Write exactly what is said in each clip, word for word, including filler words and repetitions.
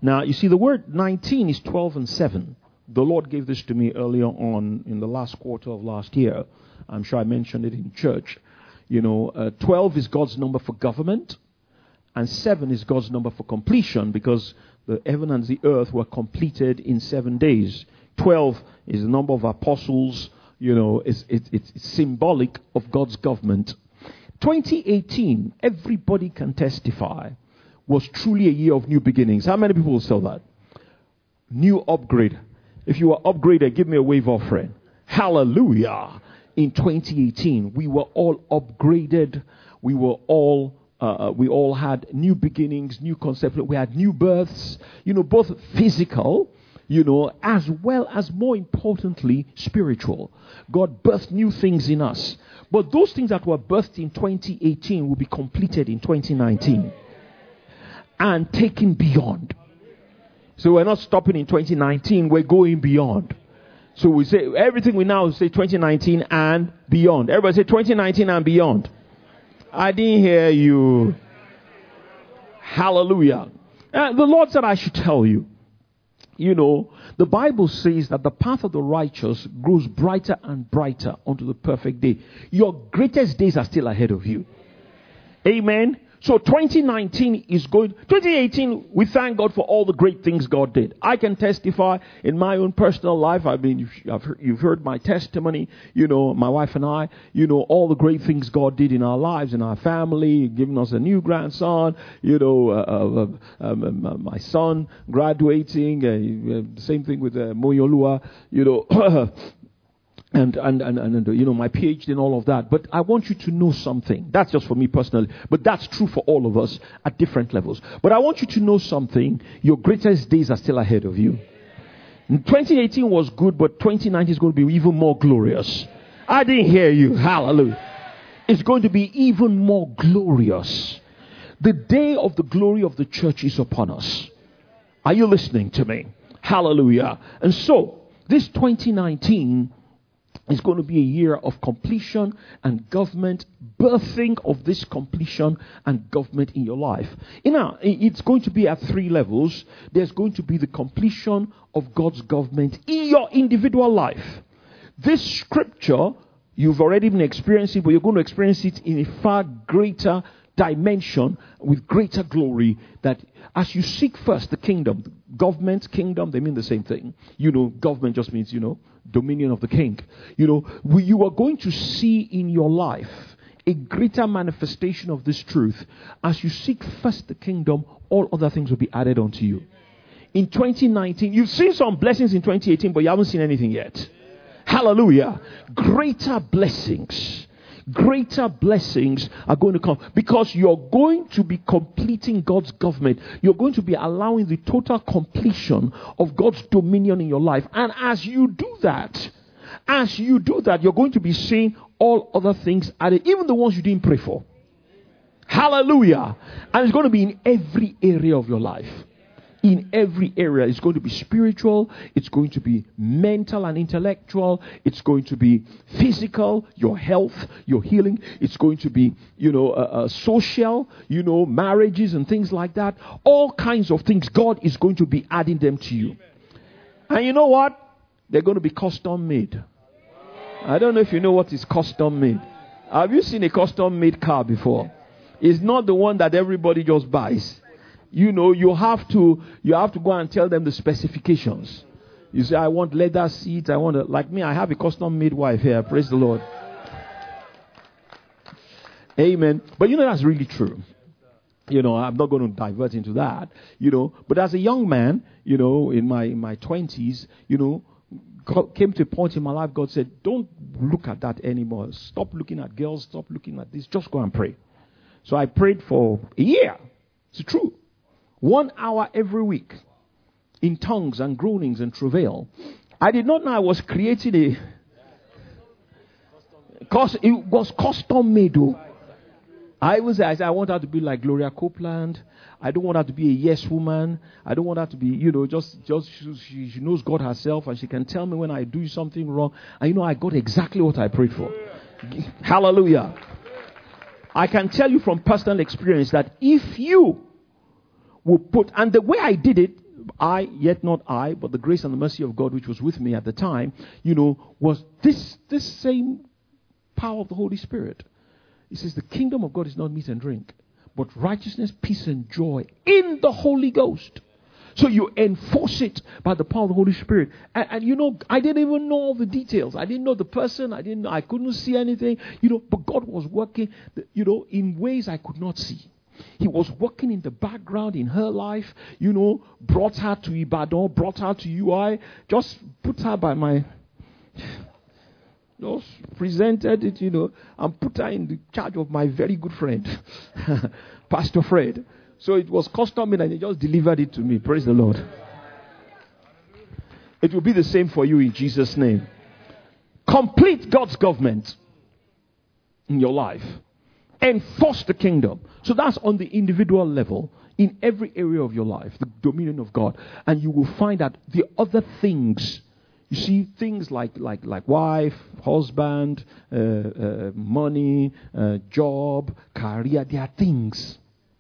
Now, you see, the word nineteen is twelve and seven. The Lord gave this to me earlier on in the last quarter of last year. I'm sure I mentioned it in church. You know, uh, twelve is God's number for government, and seven is God's number for completion, because the heaven and the earth were completed in seven days. twelve is the number of apostles. You know, it's, it's, it's symbolic of God's government. twenty eighteen, everybody can testify, was truly a year of new beginnings. How many people will say that? New upgrade. If you were upgraded, give me a wave offering. Hallelujah. In twenty eighteen, we were all upgraded. We were all, uh, we all had new beginnings, new concepts. We had new births, you know, both physical, you know, as well as, more importantly, spiritual. God birthed new things in us. But those things that were birthed in twenty eighteen will be completed in twenty nineteen and taken beyond. So we're not stopping in twenty nineteen, we're going beyond. So we say, everything we now say twenty nineteen and beyond. Everybody say twenty nineteen and beyond. I didn't hear you. Hallelujah. Uh, the Lord said I should tell you. You know, the Bible says that the path of the righteous grows brighter and brighter unto the perfect day. Your greatest days are still ahead of you. Amen. So twenty nineteen is going, twenty eighteen, we thank God for all the great things God did. I can testify in my own personal life. I mean, you've heard, you've heard my testimony, you know, my wife and I, you know, all the great things God did in our lives, in our family, giving us a new grandson, you know, uh, uh, um, uh, my son graduating, uh, same thing with uh, Moyolua, you know, And, and, and, and, you know, my PhD and all of that. But I want you to know something. That's just for me personally. But that's true for all of us at different levels. But I want you to know something. Your greatest days are still ahead of you. twenty eighteen was good, but twenty nineteen is going to be even more glorious. I didn't hear you. Hallelujah. It's going to be even more glorious. The day of the glory of the church is upon us. Are you listening to me? Hallelujah. And so, this twenty nineteen it's going to be a year of completion and government, birthing of this completion and government in your life. You know, it's going to be at three levels. There's going to be the completion of God's government in your individual life. This scripture, you've already been experiencing, but you're going to experience it in a far greater dimension with greater glory, that as you seek first the kingdom, government, kingdom, they mean the same thing. You know, government just means, you know, dominion of the king. You know, we, you are going to see in your life a greater manifestation of this truth. As you seek first the kingdom, all other things will be added onto you. In twenty nineteen, you've seen some blessings in twenty eighteen, but you haven't seen anything yet. Hallelujah. Greater blessings. Greater blessings are going to come because you're going to be completing God's government. You're going to be allowing the total completion of God's dominion in your life. And as you do that, as you do that, you're going to be seeing all other things added, even the ones you didn't pray for. Hallelujah. And it's going to be in every area of your life. In every area. It's going to be spiritual. It's going to be mental and intellectual. It's going to be physical, your health, your healing. It's going to be, you know, uh, uh, social, you know, marriages and things like that. All kinds of things. God is going to be adding them to you. And you know what? They're going to be custom made. I don't know if you know what is custom made. Have you seen a custom made car before? It's not the one that everybody just buys. You know, you have to you have to go and tell them the specifications. You say, I want leather seats. I want a, like me, I have a custom-made wife here. Praise the Lord. Amen. But you know, that's really true. You know, I'm not going to divert into that. You know, but as a young man, you know, in my in my twenties, you know, God came to a point in my life. God said, don't look at that anymore. Stop looking at girls. Stop looking at this. Just go and pray. So I prayed for a year. It's true. One hour every week in tongues and groanings and travail. I did not know I was creating a... Cause it was custom made. Though. I was I said, I want her to be like Gloria Copeland. I don't want her to be a yes woman. I don't want her to be, you know, just, just she, she knows God herself and she can tell me when I do something wrong. And you know, I got exactly what I prayed for. Hallelujah. I can tell you from personal experience that if you will put, and the way I did it, I, yet not I, but the grace and the mercy of God which was with me at the time, you know, was this, this same power of the Holy Spirit. He says the kingdom of God is not meat and drink, but righteousness, peace, and joy in the Holy Ghost. So you enforce it by the power of the Holy Spirit. And, and you know, I didn't even know all the details. I didn't know the person. I didn't know, I couldn't see anything, you know, but God was working, you know, in ways I could not see. He was working in the background in her life, you know, brought her to Ibadan, brought her to U I, just put her by my, just presented it, you know, and put her in the charge of my very good friend, Pastor Fred. So it was custom made and he just delivered it to me. Praise the Lord. It will be the same for you in Jesus' name. Complete God's government in your life. Enforce the kingdom. So that's on the individual level in every area of your life, the dominion of God. And you will find that the other things, you see, things like like like wife, husband, uh, uh, money, uh, job, career, they are things.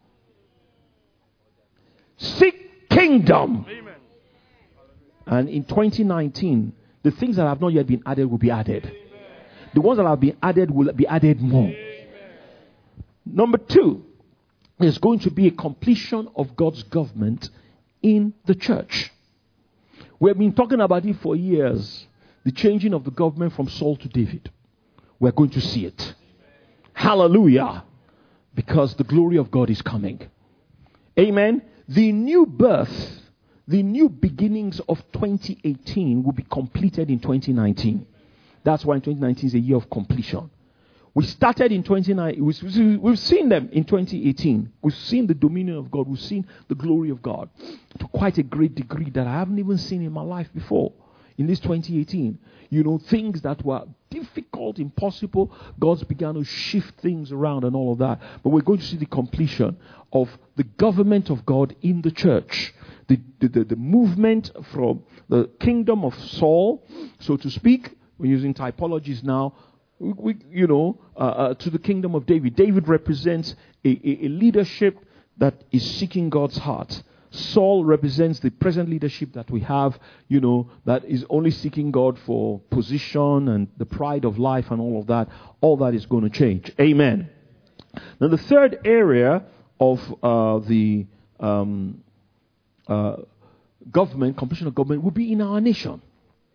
Seek kingdom. Amen. And in twenty nineteen, the things that have not yet been added will be added. Amen. The ones that have been added will be added more. Amen. Number two, there's going to be a completion of God's government in the church. We've been talking about it for years. The changing of the government from Saul to David. We're going to see it. Amen. Hallelujah. Because the glory of God is coming. Amen. The new birth, the new beginnings of twenty eighteen will be completed in twenty nineteen. That's why twenty nineteen is a year of completion. We started in twenty nineteen. We've seen them in twenty eighteen. We've seen the dominion of God. We've seen the glory of God to quite a great degree that I haven't even seen in my life before. In this twenty eighteen, you know, things that were difficult, impossible, God's began to shift things around and all of that. But we're going to see the completion of the government of God in the church. The, the, the, the movement from the kingdom of Saul, so to speak, we're using typologies now, we, we, you know, uh, uh, to the kingdom of David. David represents a, a, a leadership that is seeking God's heart. Saul represents the present leadership that we have, you know, that is only seeking God for position and the pride of life and all of that. All that is going to change. Amen. Now, the third area of uh, the um, uh, government, completion of government, will be in our nation.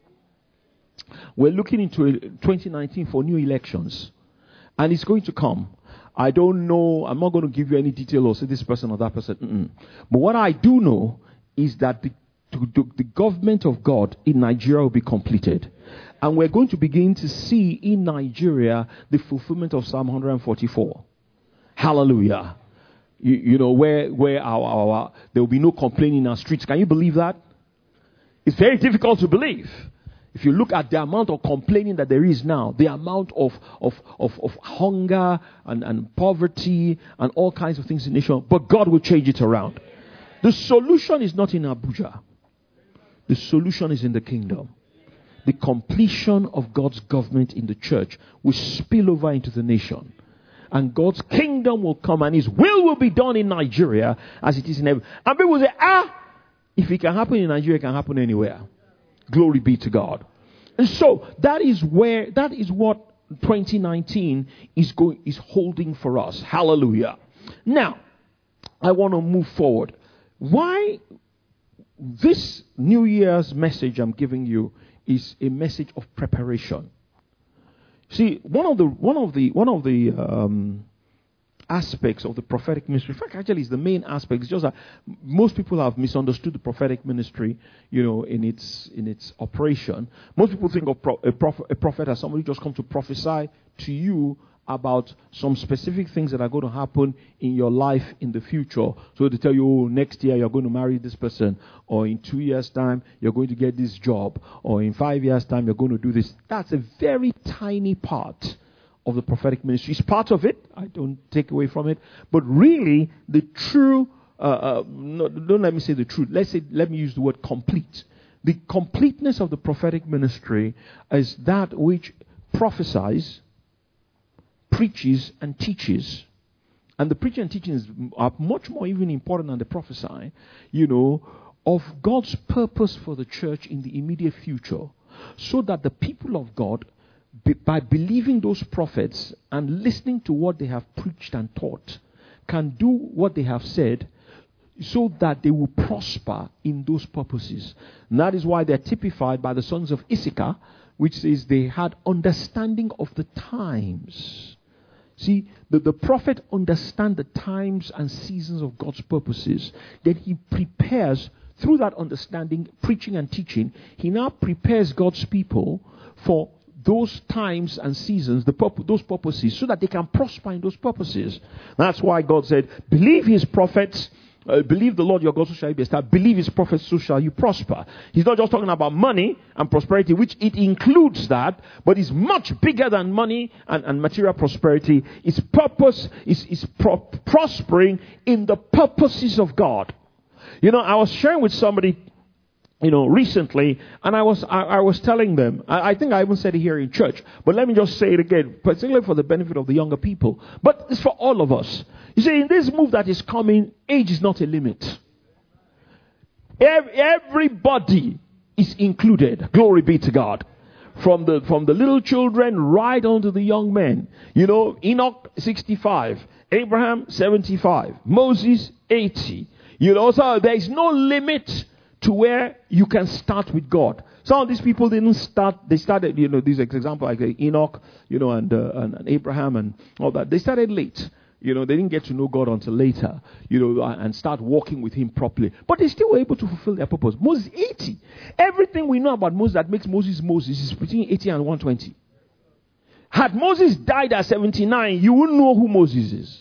We're looking into twenty nineteen for new elections, and it's going to come. I don't know, I'm not going to give you any detail or say this person or that person. Mm-mm. But what I do know is that the, the, the government of God in Nigeria will be completed. And we're going to begin to see in Nigeria the fulfillment of Psalm one forty-four. Hallelujah. You, you know, where, where our, our, our, there will be no complaining in our streets. Can you believe that? It's very difficult to believe. If you look at the amount of complaining that there is now, the amount of of, of, of hunger and, and poverty and all kinds of things in the nation, but God will change it around. The solution is not in Abuja. The solution is in the kingdom. The completion of God's government in the church will spill over into the nation. And God's kingdom will come and His will will be done in Nigeria as it is in heaven. And people will say, ah, if it can happen in Nigeria, it can happen anywhere. Glory be to God. And so that is where, that is what twenty nineteen is going, is holding for us. Hallelujah. Now, I want to move forward. Why this New Year's message I'm giving you is a message of preparation. See, one of the one of the one of the um, aspects of the prophetic ministry, in fact, actually, is the main aspect. It's just that most people have misunderstood the prophetic ministry, you know, in its in its operation. Most people think of pro- a, prof- a prophet as somebody who just come to prophesy to you about some specific things that are going to happen in your life in the future. So they tell you, oh, next year you're going to marry this person, or in two years' time you're going to get this job, or in five years' time you're going to do this. That's a very tiny part of the prophetic ministry. It's part of it. I don't take away from it. But really, the true, uh, uh, no, don't let me say the truth. Let's say, let me use the word complete. The completeness of the prophetic ministry is that which prophesies, preaches, and teaches. And the preaching and teaching are much more even important than the prophesying, you know, of God's purpose for the church in the immediate future, so that the people of God, be, by believing those prophets and listening to what they have preached and taught, can do what they have said, so that they will prosper in those purposes. And that is why they're typified by the sons of Issachar, which says they had understanding of the times. See, the, the prophet understands the times and seasons of God's purposes. Then he prepares, through that understanding, preaching and teaching, he now prepares God's people for those times and seasons, the purpose, those purposes, so that they can prosper in those purposes. That's why God said, believe his prophets, Uh, believe the Lord your God, so shall you be established. Believe his prophets, so shall you prosper. He's not just talking about money and prosperity, which it includes that, but it's much bigger than money and, and material prosperity. Its purpose is, is pro- prospering in the purposes of God. You know, I was sharing with somebody, you know, recently, and I was I, I was telling them, I, I think I even said it here in church, but let me just say it again, particularly for the benefit of the younger people. But it's for all of us. You see, in this move that is coming, age is not a limit. Every, everybody is included. Glory be to God. From the from the little children right on to the young men. You know, Enoch sixty-five, Abraham seventy-five, Moses eighty. You know, so there is no limit to where you can start with God. Some of these people didn't start, they started, you know, these examples like Enoch, you know, and, uh, and, and Abraham and all that. They started late. You know, they didn't get to know God until later, you know, and start walking with him properly. But they still were able to fulfill their purpose. Moses, eighty. Everything we know about Moses that makes Moses Moses is between eighty and one twenty. Had Moses died at seventy-nine, you wouldn't know who Moses is.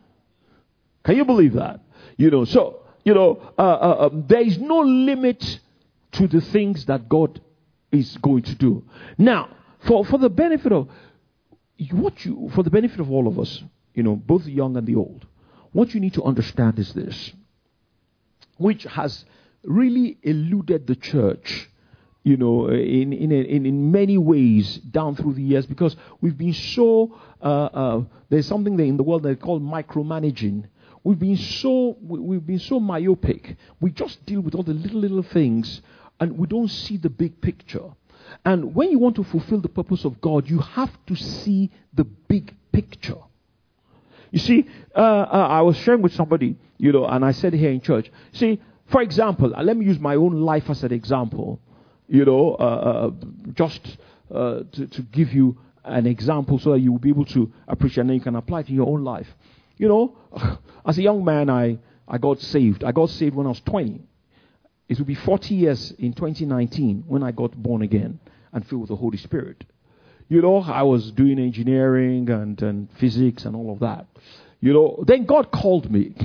Can you believe that? You know, so, you know, uh, uh, um, there is no limit to the things that God is going to do. Now, for, for the benefit of what you, for the benefit of all of us, you know, both the young and the old, what you need to understand is this, which has really eluded the church, you know, in in in, in many ways down through the years, because we've been so uh, uh, there's something there in the world they call micromanaging. We've been so we've been so myopic. We just deal with all the little little things, and we don't see the big picture. And when you want to fulfill the purpose of God, you have to see the big picture. You see, uh, uh, I was sharing with somebody, you know, and I said here in church, see, for example, uh, let me use my own life as an example, you know, uh, uh, just uh, to, to give you an example so that you will be able to appreciate and then you can apply it to your own life. You know, as a young man, I, I got saved. I got saved when I was twenty. It will be forty years in twenty nineteen when I got born again and filled with the Holy Spirit. You know, I was doing engineering and, and physics and all of that. You know, then God called me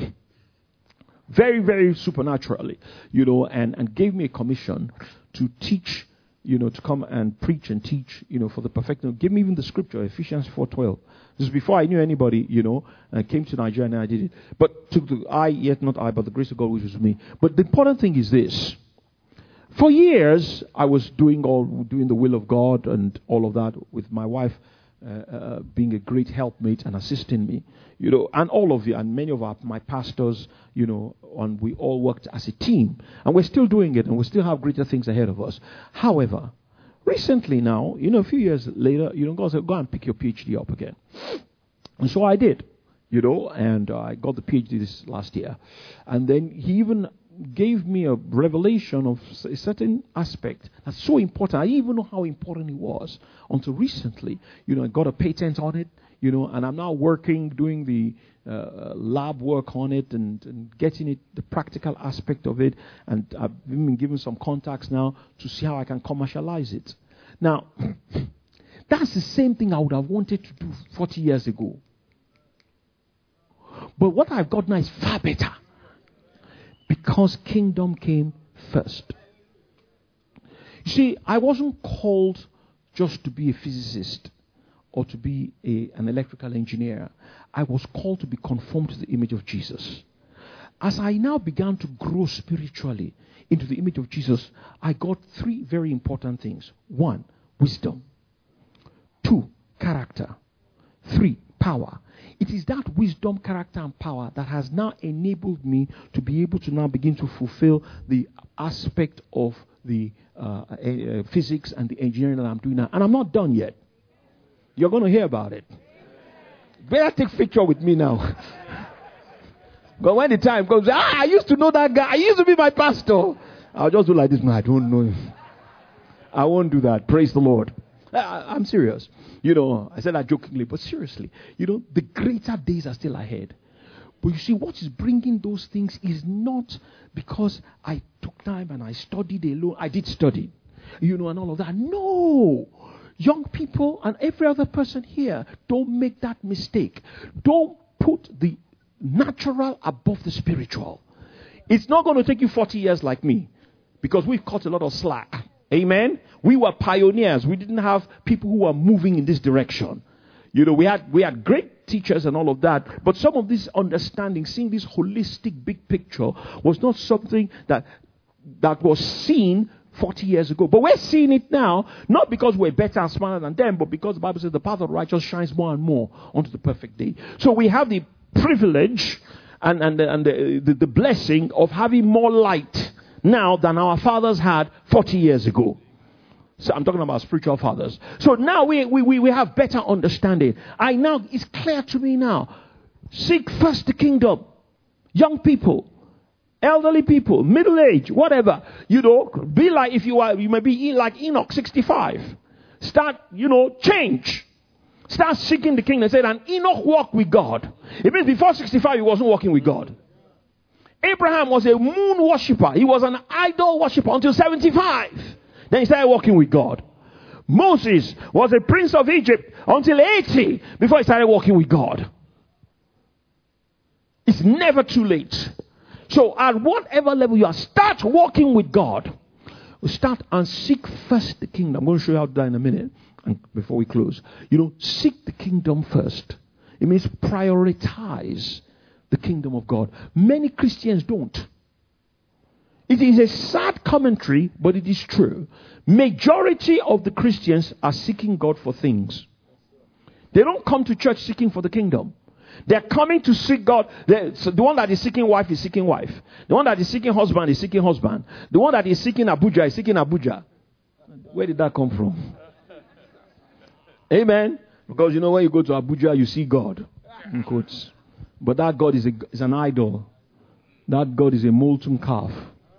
very, very supernaturally, you know, and, and gave me a commission to teach, you know, to come and preach and teach, you know, for the perfecting. Give me even the scripture, Ephesians four twelve. This is before I knew anybody, you know, and I came to Nigeria and I did it. But to the I, yet not I, but the grace of God which was with me. But the important thing is this. For years, I was doing all doing the will of God and all of that with my wife uh, uh, being a great helpmate and assisting me, you know, and all of you and many of our, my pastors, you know, and we all worked as a team, and we're still doing it, and we still have greater things ahead of us. However, recently now, you know, a few years later, you know, God said, go and pick your PhD up again, and so I did, you know, and uh, I got the PhD this last year, and then he even gave me a revelation of a certain aspect that's so important. I didn't even know how important it was until recently. You know, I got a patent on it, you know, and I'm now working, doing the uh, lab work on it and, and getting it, the practical aspect of it. And I've been given some contacts now to see how I can commercialize it. Now, that's the same thing I would have wanted to do forty years ago. But what I've got now is far better. Because kingdom came first. You see, I wasn't called just to be a physicist or to be a, an electrical engineer. I was called to be conformed to the image of Jesus. As I now began to grow spiritually into the image of Jesus, I got three very important things. One, wisdom. Two, character. Three, power. It is that wisdom, character, and power that has now enabled me to be able to now begin to fulfill the aspect of the uh, uh, physics and the engineering that I'm doing now. And I'm not done yet. You're going to hear about it. Better take picture with me now. But when the time comes, ah, I used to know that guy. I used to be my pastor. I'll just do like this. No, I don't know him. I won't do that. Praise the Lord. I, I'm serious. You know, I said that jokingly, but seriously, you know, the greater days are still ahead. But you see, what is bringing those things is not because I took time and I studied alone. I did study, you know, and all of that. No. Young people and every other person here, don't make that mistake. Don't put the natural above the spiritual. It's not going to take you forty years like me, because we've cut a lot of slack. Amen. We were pioneers. We didn't have people who were moving in this direction. You know, we had we had great teachers and all of that, but some of this understanding, seeing this holistic big picture, was not something that that was seen forty years ago. But we're seeing it now, not because we're better and smarter than them, but because the Bible says the path of the righteous shines more and more onto the perfect day. So we have the privilege and, and, the, and the, the, the blessing of having more light now than our fathers had forty years ago. So I'm talking about spiritual fathers. So now we, we, we have better understanding. I now, it's clear to me now. Seek first the kingdom. Young people, elderly people, middle age, whatever. You know, be like, if you are, you may be like Enoch, sixty-five. Start, you know, change. Start seeking the kingdom. Said, and Enoch walked with God. It means before sixty-five, he wasn't walking with God. Abraham was a moon worshipper. He was an idol worshipper until seventy-five. Then he started walking with God. Moses was a prince of Egypt until eighty before he started walking with God. It's never too late. So at whatever level you are, start walking with God. Start and seek first the kingdom. I'm going to show you how to do that in a minute. And before we close, you know, seek the kingdom first. It means prioritize the kingdom of God. Many Christians don't. It is a sad commentary, but it is true. Majority of the Christians are seeking God for things. They don't come to church seeking for the kingdom. They're coming to seek God. So the one that is seeking wife is seeking wife. The one that is seeking husband is seeking husband. The one that is seeking Abuja is seeking Abuja. Where did that come from? Amen. Because you know, when you go to Abuja, you see God. In quotes. But that God is, a, is an idol. That God is a molten calf.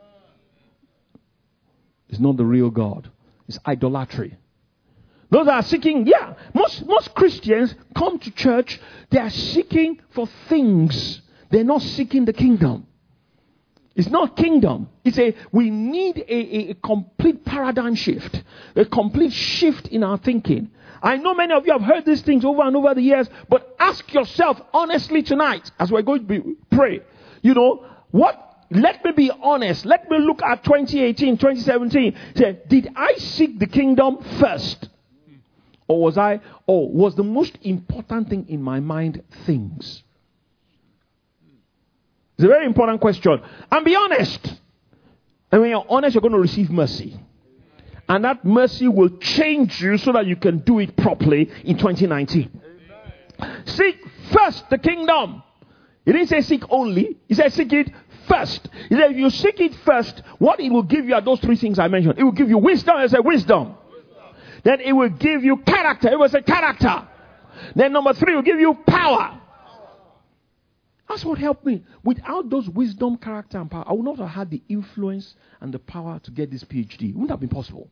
It's not the real God. It's idolatry. Those are seeking, yeah. Most, most Christians come to church. They are seeking for things. They're not seeking the kingdom. It's not kingdom. It's a, we need a, a, a complete paradigm shift. A complete shift in our thinking. I know many of you have heard these things over and over the years, but ask yourself honestly tonight, as we're going to be, pray, you know, what, let me be honest. Let me look at twenty eighteen, twenty seventeen. Say, did I seek the kingdom first? Or was I, or was the most important thing in my mind things? It's a very important question. And be honest. And when you're honest, you're going to receive mercy. And that mercy will change you so that you can do it properly in twenty nineteen. Amen. Seek first the kingdom. He didn't say seek only. He said seek it first. He said if you seek it first, what it will give you are those three things I mentioned. It will give you wisdom. I said wisdom. Then it will give you character. It was a character. Then number three, it will give you power. That's what helped me. Without those wisdom, character, and power, I would not have had the influence and the power to get this P H D. It wouldn't have been possible.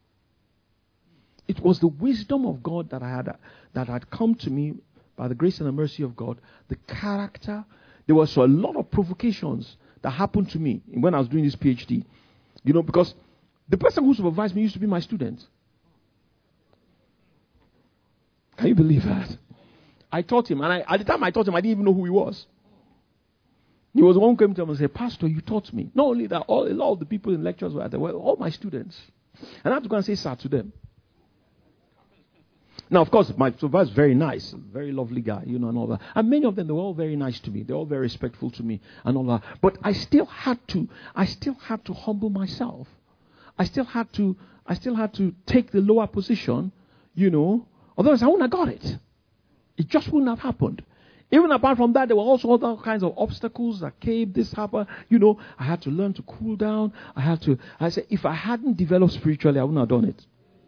It was the wisdom of God that I had, that had come to me by the grace and the mercy of God. The character. There was a lot of provocations that happened to me when I was doing this P H D. You know, because the person who supervised me used to be my student. Can you believe that? I taught him, and I, at the time I taught him, I didn't even know who he was. He was the one who came to him and said, Pastor, you taught me. Not only that, all, a lot of the people in lectures were there, were all my students. And I had to go and say sir to them. Now, of course, my supervisor was very nice, very lovely guy, you know, and all that. And many of them, they were all very nice to me. They were all very respectful to me and all that. But I still had to, I still had to humble myself. I still had to, I still had to take the lower position, you know. Otherwise, I wouldn't have got it. It just wouldn't have happened. Even apart from that, there were also other kinds of obstacles that came. This happened. You know, I had to learn to cool down. I had to, I said, if I hadn't developed spiritually, I wouldn't have done it.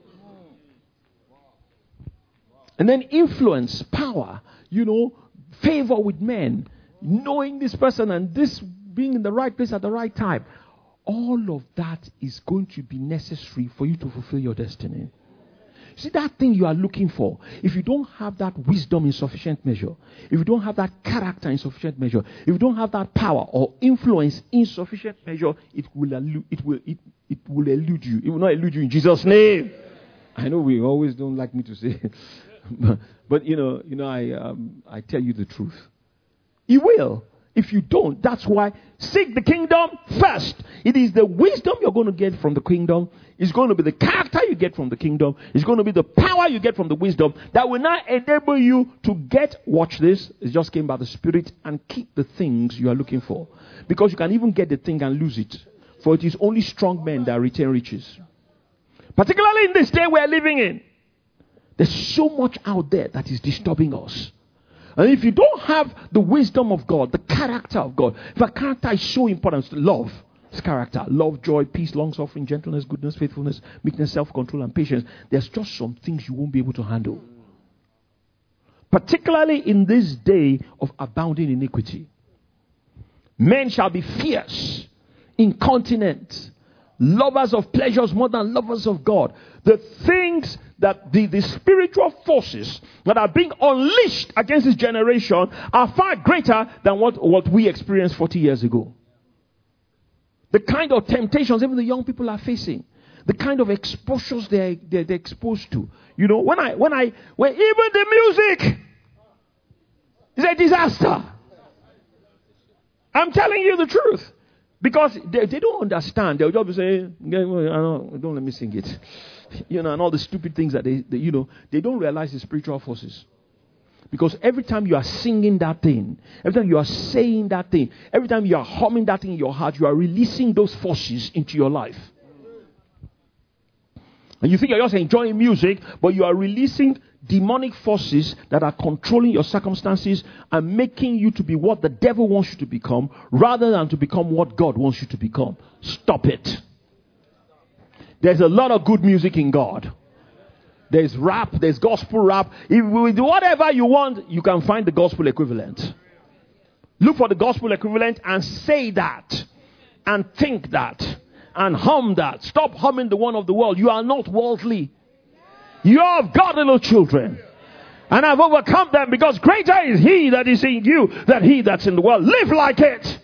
And then influence, power, you know, favor with men, knowing this person and this being in the right place at the right time. All of that is going to be necessary for you to fulfill your destiny. See, that thing you are looking for, if you don't have that wisdom in sufficient measure, if you don't have that character in sufficient measure, if you don't have that power or influence in sufficient measure, it will elude, it will, it, it will elude you. It will not elude you in Jesus' name. I know we always don't like me to say it. But, but you know, you know, I um, I tell you the truth. He will. If you don't, that's why seek the kingdom first. It is the wisdom you're going to get from the kingdom. It's going to be the character you get from the kingdom. It's going to be the power you get from the wisdom that will now enable you to get, watch this, it just came by the Spirit, and keep the things you are looking for. Because you can even get the thing and lose it. For it is only strong men that retain riches. Particularly in this day we are living in. There's so much out there that is disturbing us. And if you don't have the wisdom of God, the character of God, if a character is so important, love, it's character, love, joy, peace, long-suffering, gentleness, goodness, faithfulness, meekness, self-control, and patience, there's just some things you won't be able to handle. Particularly in this day of abounding iniquity. Men shall be fierce, incontinent, lovers of pleasures more than lovers of God. The things that the, the spiritual forces that are being unleashed against this generation are far greater than what, what we experienced forty years ago. The kind of temptations even the young people are facing, the kind of exposures they're, they're, they're exposed to. You know, when I, when I, when even the music is a disaster. I'm telling you the truth. Because they, they don't understand. They'll just be saying, don't let me sing it. You know, and all the stupid things that they, they, you know, they don't realize the spiritual forces. Because every time you are singing that thing, every time you are saying that thing, every time you are humming that thing in your heart, you are releasing those forces into your life. And you think you're just enjoying music, but you are releasing demonic forces that are controlling your circumstances and making you to be what the devil wants you to become rather than to become what God wants you to become. Stop it. There's a lot of good music in God. There's rap, there's gospel rap. If with whatever you want, you can find the gospel equivalent. Look for the gospel equivalent and say that and think that and hum that. Stop humming the one of the world. You are not worldly. You are of God, little children. And I've overcome them because greater is he that is in you than he that's in the world. Live like it.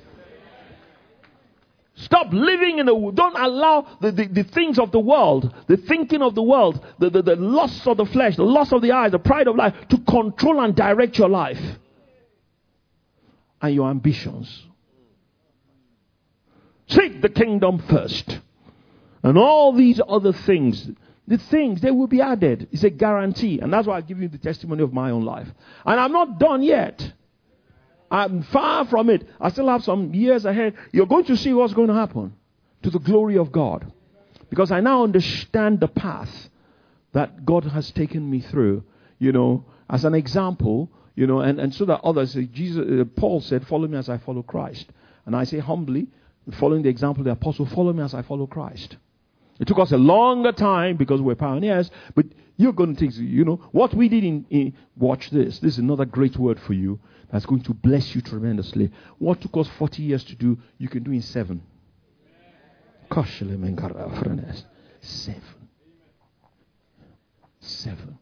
Stop living in the... Don't allow the, the, the things of the world, the thinking of the world, the, the, the lusts of the flesh, the lust of the eyes, the pride of life to control and direct your life and your ambitions. Seek the kingdom first. And all these other things... The things, they will be added. It's a guarantee. And that's why I give you the testimony of my own life. And I'm not done yet. I'm far from it. I still have some years ahead. You're going to see what's going to happen to the glory of God. Because I now understand the path that God has taken me through. You know, as an example, you know, and, and so that others, Jesus, uh, Paul said, follow me as I follow Christ. And I say humbly, following the example of the apostle, follow me as I follow Christ. It took us a longer time because we're pioneers, but you're going to take, you know, what we did in, in, watch this. This is another great word for you that's going to bless you tremendously. What took us forty years to do, you can do in seven. Seven. Seven.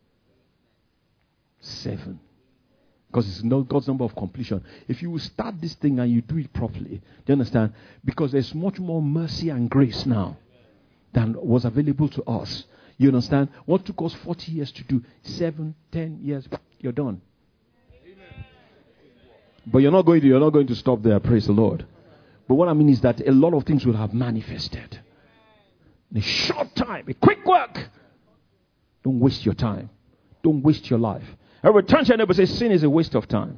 Seven. Because it's not God's number of completion. If you will start this thing and you do it properly, do you understand? Because there's much more mercy and grace now than was available to us. You understand? What took us forty years to do, seven, ten years, you're done. Amen. But you're not going to, you're not going to stop there, praise the Lord. But what I mean is that a lot of things will have manifested. In a short time, a quick work. Don't waste your time. Don't waste your life. Every turn to your neighbor and say, sin is a waste of time.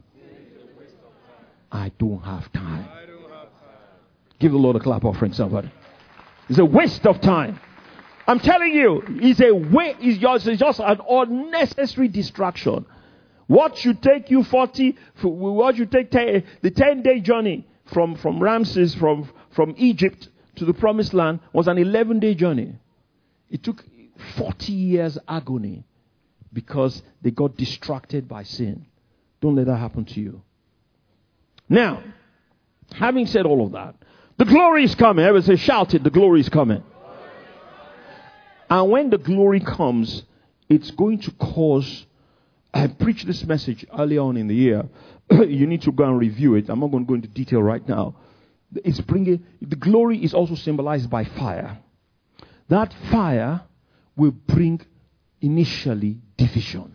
I don't have time. Give the Lord a clap offering, somebody. It's a waste of time. I'm telling you, it's a way. It's just, it's just an unnecessary distraction. What should take you forty, what should take ten, the ten-day journey from, from Ramses, from, from Egypt to the promised land was an eleven-day journey. It took forty years agony because they got distracted by sin. Don't let that happen to you. Now, having said all of that, the glory is coming. Everybody say, shout it, the glory is coming. And when the glory comes, it's going to cause... I preached this message early on in the year. You need to go and review it. I'm not going to go into detail right now. It's bringing... The glory is also symbolized by fire. That fire will bring initially division.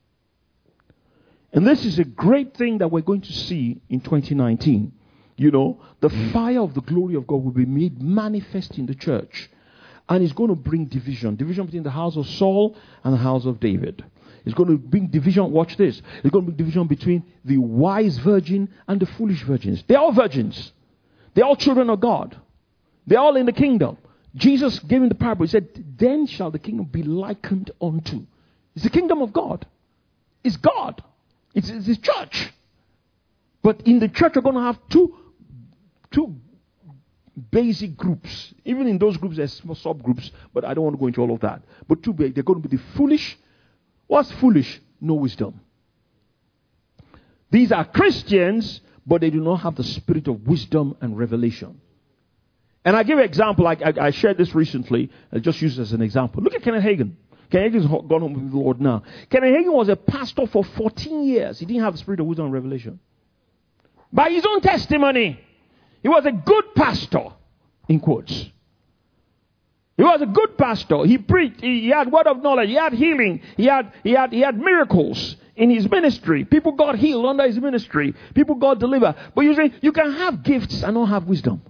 And this is a great thing that we're going to see in twenty nineteen. You know, the fire of the glory of God will be made manifest in the church. And it's going to bring division. Division between the house of Saul and the house of David. It's going to bring division. Watch this. It's going to bring division between the wise virgin and the foolish virgins. They're all virgins. They're all children of God. They're all in the kingdom. Jesus gave him the parable. He said, then shall the kingdom be likened unto. It's the kingdom of God. It's God. It's, it's his church. But in the church, we're going to have two, two basic groups. Even in those groups, there's small subgroups, but I don't want to go into all of that. But two big, they're going to be the foolish. What's foolish? No wisdom. These are Christians, but they do not have the spirit of wisdom and revelation. And I give an example. I, I, I shared this recently. I just use it as an example. Look at Kenneth Hagin. Kenneth Hagin's gone home with the Lord now. Kenneth Hagin was a pastor for fourteen years. He didn't have the spirit of wisdom and revelation. By his own testimony, he was a good pastor, in quotes. He was a good pastor. He preached. He, he had word of knowledge. He had healing. He had, he had, he had miracles in his ministry. People got healed under his ministry. People got delivered. But you say, you can have gifts and not have wisdom.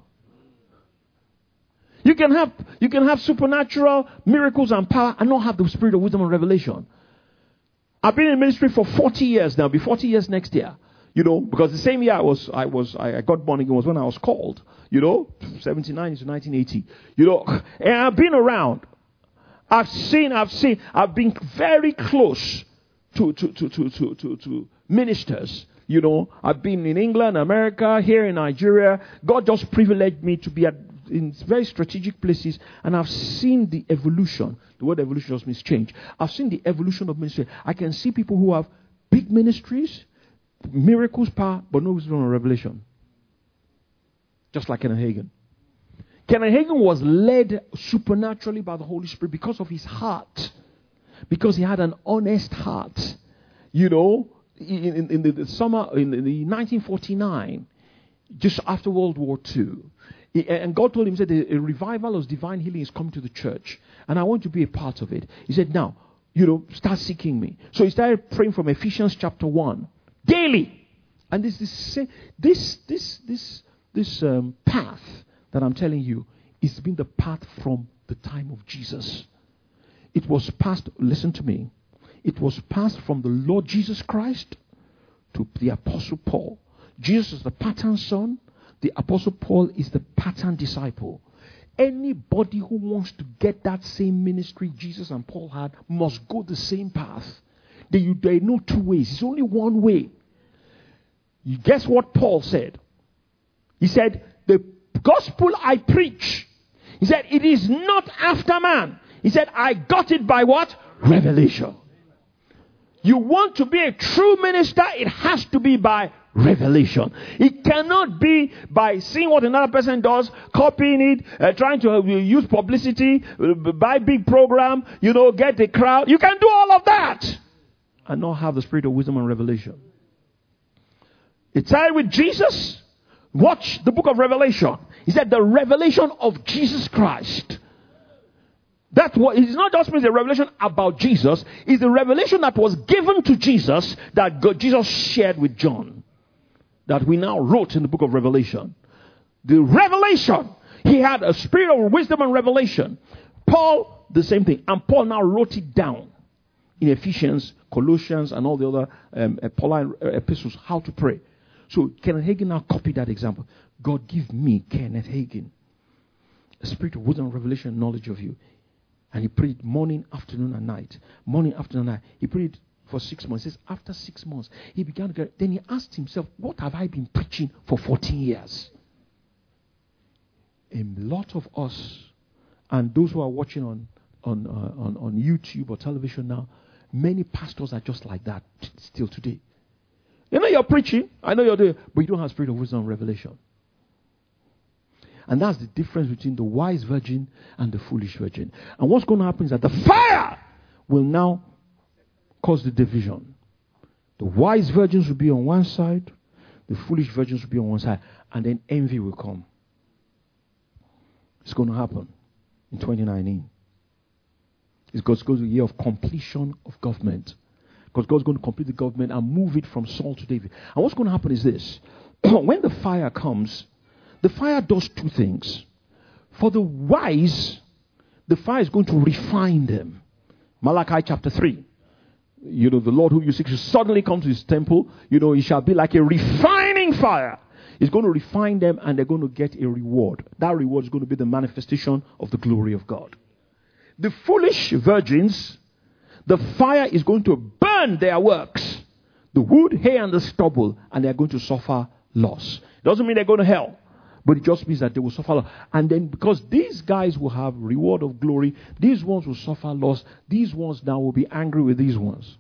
You can have, you can have supernatural miracles and power and not have the spirit of wisdom and revelation. I've been in ministry for forty years now. I'll be forty years next year. You know, because the same year I was, I was, I got born again was when I was called. You know, seventy-nine to nineteen eighty. You know, and I've been around. I've seen, I've seen, I've been very close to, to, to, to, to, to, to ministers. You know, I've been in England, America, here in Nigeria. God just privileged me to be at in very strategic places, and I've seen the evolution. The word evolution just means change. I've seen the evolution of ministry. I can see people who have big ministries, miracles, power, but no wisdom or revelation. Just like Kenneth Hagin. Kenneth Hagin was led supernaturally by the Holy Spirit because of his heart. Because he had an honest heart. You know, in, in, in the, the summer, in, in the nineteen forty-nine, just after World War Two, he, and God told him, he said, a, a revival of divine healing is coming to the church, and I want to be a part of it. He said, now, you know, start seeking me. So he started praying from Ephesians chapter one, daily. And this, this, this, this, this, this um, path that I'm telling you, it's been the path from the time of Jesus. It was passed, listen to me, it was passed from the Lord Jesus Christ to the Apostle Paul. Jesus is the pattern son. The Apostle Paul is the pattern disciple. Anybody who wants to get that same ministry Jesus and Paul had must go the same path. There are no two ways. It's only one way. You guess what Paul said? He said, the gospel I preach. He said, it is not after man. He said, I got it by what? Revelation. You want to be a true minister, it has to be by revelation. It cannot be by seeing what another person does, copying it, uh, trying to uh, use publicity, uh, buy big program, you know, get the crowd. You can do all of that and not have the spirit of wisdom and revelation. It started with Jesus. Watch the book of Revelation. He said the revelation of Jesus Christ. That's what, it's not just means a revelation about Jesus. It's the revelation that was given to Jesus that God, Jesus shared with John. That we now wrote in the book of Revelation. The revelation. He had a spirit of wisdom and revelation. Paul, the same thing. And Paul now wrote it down in Ephesians, Colossians, and all the other um, Pauline epistles, how to pray. So Kenneth Hagin now copied that example. God, give me, Kenneth Hagin, a spirit of wisdom and revelation and knowledge of you. And he prayed morning, afternoon, and night. Morning, afternoon, and night. He prayed for six months. He says, after six months, he began to get, then he asked himself, what have I been preaching for fourteen years? A lot of us, and those who are watching on, on, uh, on, on YouTube or television now, many pastors are just like that t- still today. You know you're preaching, I know you're doing, but you don't have spirit of wisdom and revelation. And that's the difference between the wise virgin and the foolish virgin. And what's going to happen is that the fire will now cause the division. The wise virgins will be on one side, the foolish virgins will be on one side, and then envy will come. It's going to happen in twenty nineteen. It's God's going to be a year of completion of government. Because God's going to complete the government and move it from Saul to David. And what's going to happen is this. When the fire comes, the fire does two things. For the wise, the fire is going to refine them. Malachi chapter three. You know, the Lord who you seek shall suddenly come to his temple. You know, he shall be like a refining fire. He's going to refine them and they're going to get a reward. That reward is going to be the manifestation of the glory of God. The foolish virgins, the fire is going to burn their works. The wood, hay, and the stubble. And they're going to suffer loss. It doesn't mean they're going to hell. But it just means that they will suffer loss. And then because these guys will have reward of glory, these ones will suffer loss. These ones now will be angry with these ones.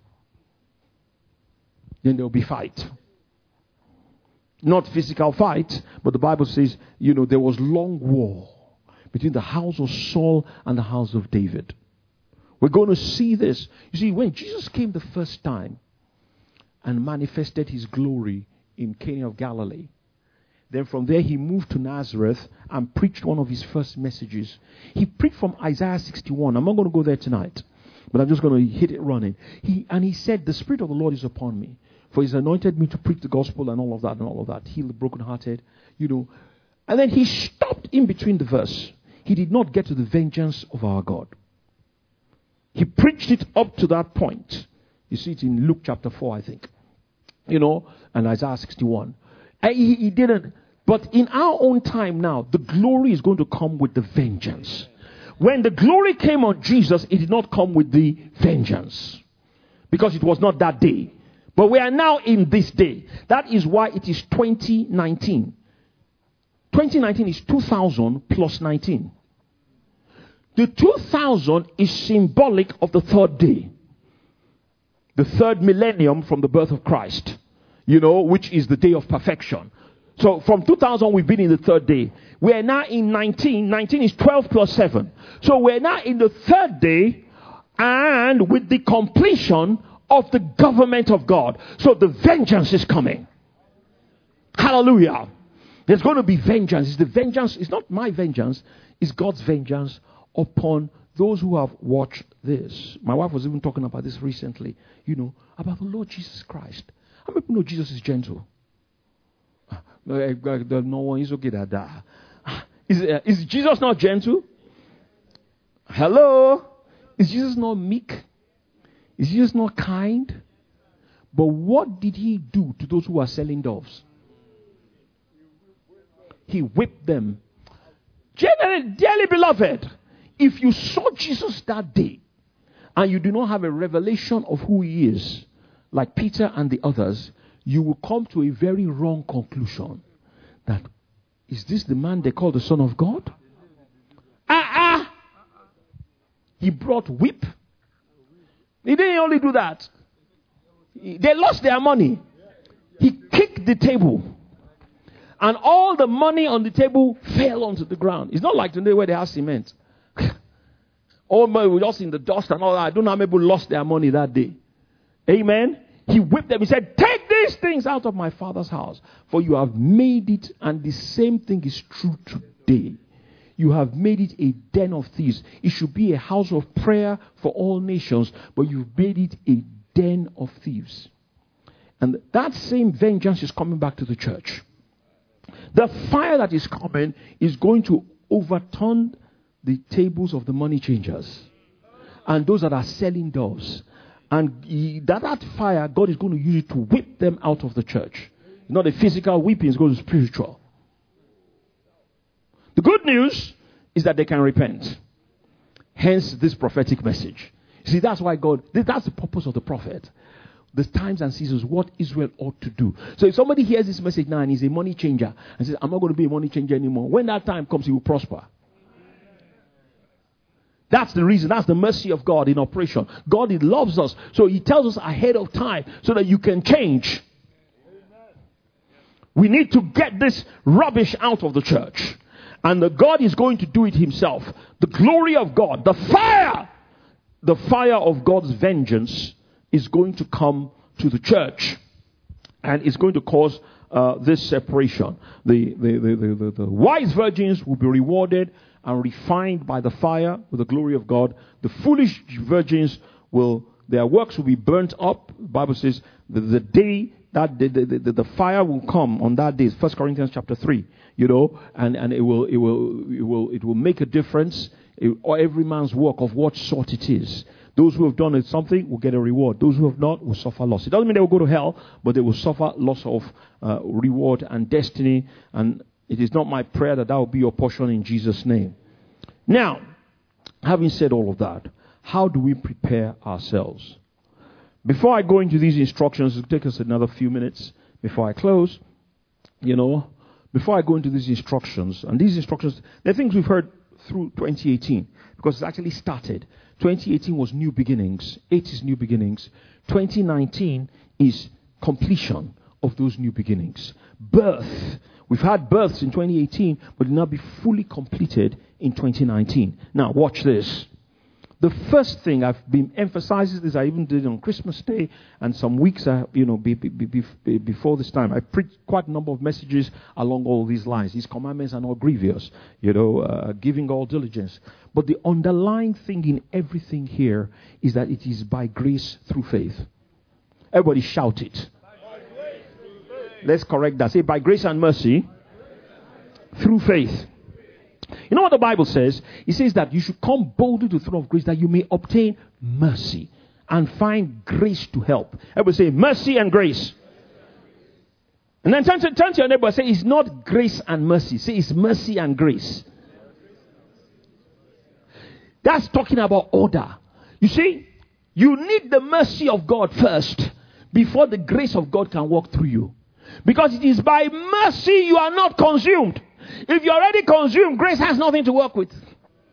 Then there will be fight. Not physical fight, but the Bible says, you know, there was long war between the house of Saul and the house of David. We're going to see this. You see, when Jesus came the first time and manifested his glory in Cana of Galilee, then from there he moved to Nazareth and preached one of his first messages. He preached from Isaiah sixty-one. I'm not going to go there tonight, but I'm just going to hit it running. He and he said, the Spirit of the Lord is upon me, for he's anointed me to preach the gospel and all of that and all of that. Heal the brokenhearted, you know. And then he stopped in between the verse. He did not get to the vengeance of our God. He preached it up to that point. You see it in Luke chapter four, I think. You know, and Isaiah sixty-one. And he, he didn't. But in our own time now, the glory is going to come with the vengeance. When the glory came on Jesus, it did not come with the vengeance. Because it was not that day. But we are now in this day. That is why it is twenty nineteen. twenty nineteen is two thousand plus nineteen. The two thousand is symbolic of the third day. The third millennium from the birth of Christ. You know, which is the day of perfection. So from two thousand, we've been in the third day. We are now in nineteen. nineteen is twelve plus seven. So we're now in the third day and with the completion of the government of God. So the vengeance is coming. Hallelujah. There's going to be vengeance. It's the vengeance. It's not my vengeance. It's God's vengeance upon those who have watched this. My wife was even talking about this recently. You know, about the Lord Jesus Christ. How many people know Jesus is gentle? No one is okay at that. Is, uh, is Jesus not gentle? Hello? Is Jesus not meek? Is Jesus not kind? But what did he do to those who are selling doves? He whipped them. Generally, dearly beloved, if you saw Jesus that day and you do not have a revelation of who he is, like Peter and the others, you will come to a very wrong conclusion. That, is this the man they call the Son of God? Ah, ah! He brought whip. He didn't only do that. They lost their money. He kicked the table. And all the money on the table fell onto the ground. It's not like today where they have cement. All money was just in the dust and all that. I don't know how many people lost their money that day. Amen. He whipped them. He said, take these things out of my Father's house. For you have made it, and the same thing is true today. You have made it a den of thieves. It should be a house of prayer for all nations, but you've made it a den of thieves. And that same vengeance is coming back to the church. The fire that is coming is going to overturn the tables of the money changers and those that are selling doves. And he, that, that fire, God is going to use it to whip them out of the church. It's not a physical whipping, it's going to be spiritual. The good news is that they can repent. Hence this prophetic message. See, that's why God, that's the purpose of the prophet. The times and seasons, what Israel ought to do. So if somebody hears this message now and he's a money changer and says, I'm not going to be a money changer anymore, when that time comes, he will prosper. That's the reason. That's the mercy of God in operation. God, He loves us. So He tells us ahead of time so that you can change. We need to get this rubbish out of the church. And the God is going to do it Himself. The glory of God, the fire, the fire of God's vengeance is going to come to the church. And it's going to cause uh, this separation. The, the, the, the, the, the wise virgins will be rewarded and refined by the fire with the glory of God. The foolish virgins will, their works will be burnt up. The Bible says the, the day that the, the, the, the fire will come on that day. First Corinthians chapter three, you know, and, and it will, it will, it will, it will make a difference, it, or every man's work of what sort it is. Those who have done something will get a reward. Those who have not will suffer loss. It doesn't mean they will go to hell, but they will suffer loss of uh, reward and destiny. And it is not my prayer that that will be your portion in Jesus' name. Now, having said all of that, how do we prepare ourselves? Before I go into these instructions, it'll take us another few minutes before I close. You know, before I go into these instructions, and these instructions, they're things we've heard through twenty eighteen, because it's actually started. twenty eighteen was new beginnings. Eight is new beginnings. twenty nineteen is completion of those new beginnings. Birth. We've had births in twenty eighteen, but it will now be fully completed in twenty nineteen. Now, watch this. The first thing I've been emphasizing this, I even did on Christmas Day and some weeks, uh, you know, be, be, be, before this time. I preached quite a number of messages along all these lines. These commandments are not grievous, you know, uh, giving all diligence. But the underlying thing in everything here is that it is by grace through faith. Everybody shout it. Let's correct that. Say, by grace and mercy through faith. You know what the Bible says? It says that you should come boldly to the throne of grace that you may obtain mercy and find grace to help. Everybody say mercy and grace. And then turn to, turn to your neighbor and say it's not grace and mercy. Say it's mercy and grace. That's talking about order. You see, you need the mercy of God first before the grace of God can walk through you. Because it is by mercy you are not consumed. If you're already consumed, grace has nothing to work with.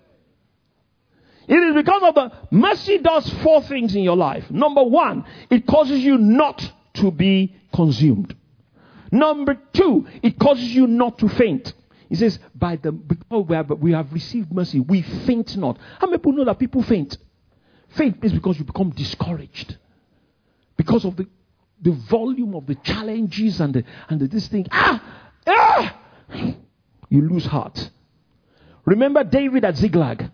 It is because of the mercy does four things in your life. Number one, it causes you not to be consumed. Number two, it causes you not to faint. He says, by the because we have, we have received mercy, we faint not. How many people know that people faint? Faint is because you become discouraged. Because of the, the volume of the challenges and the, and the, this thing. Ah! Ah! You lose heart. Remember David at Ziklag?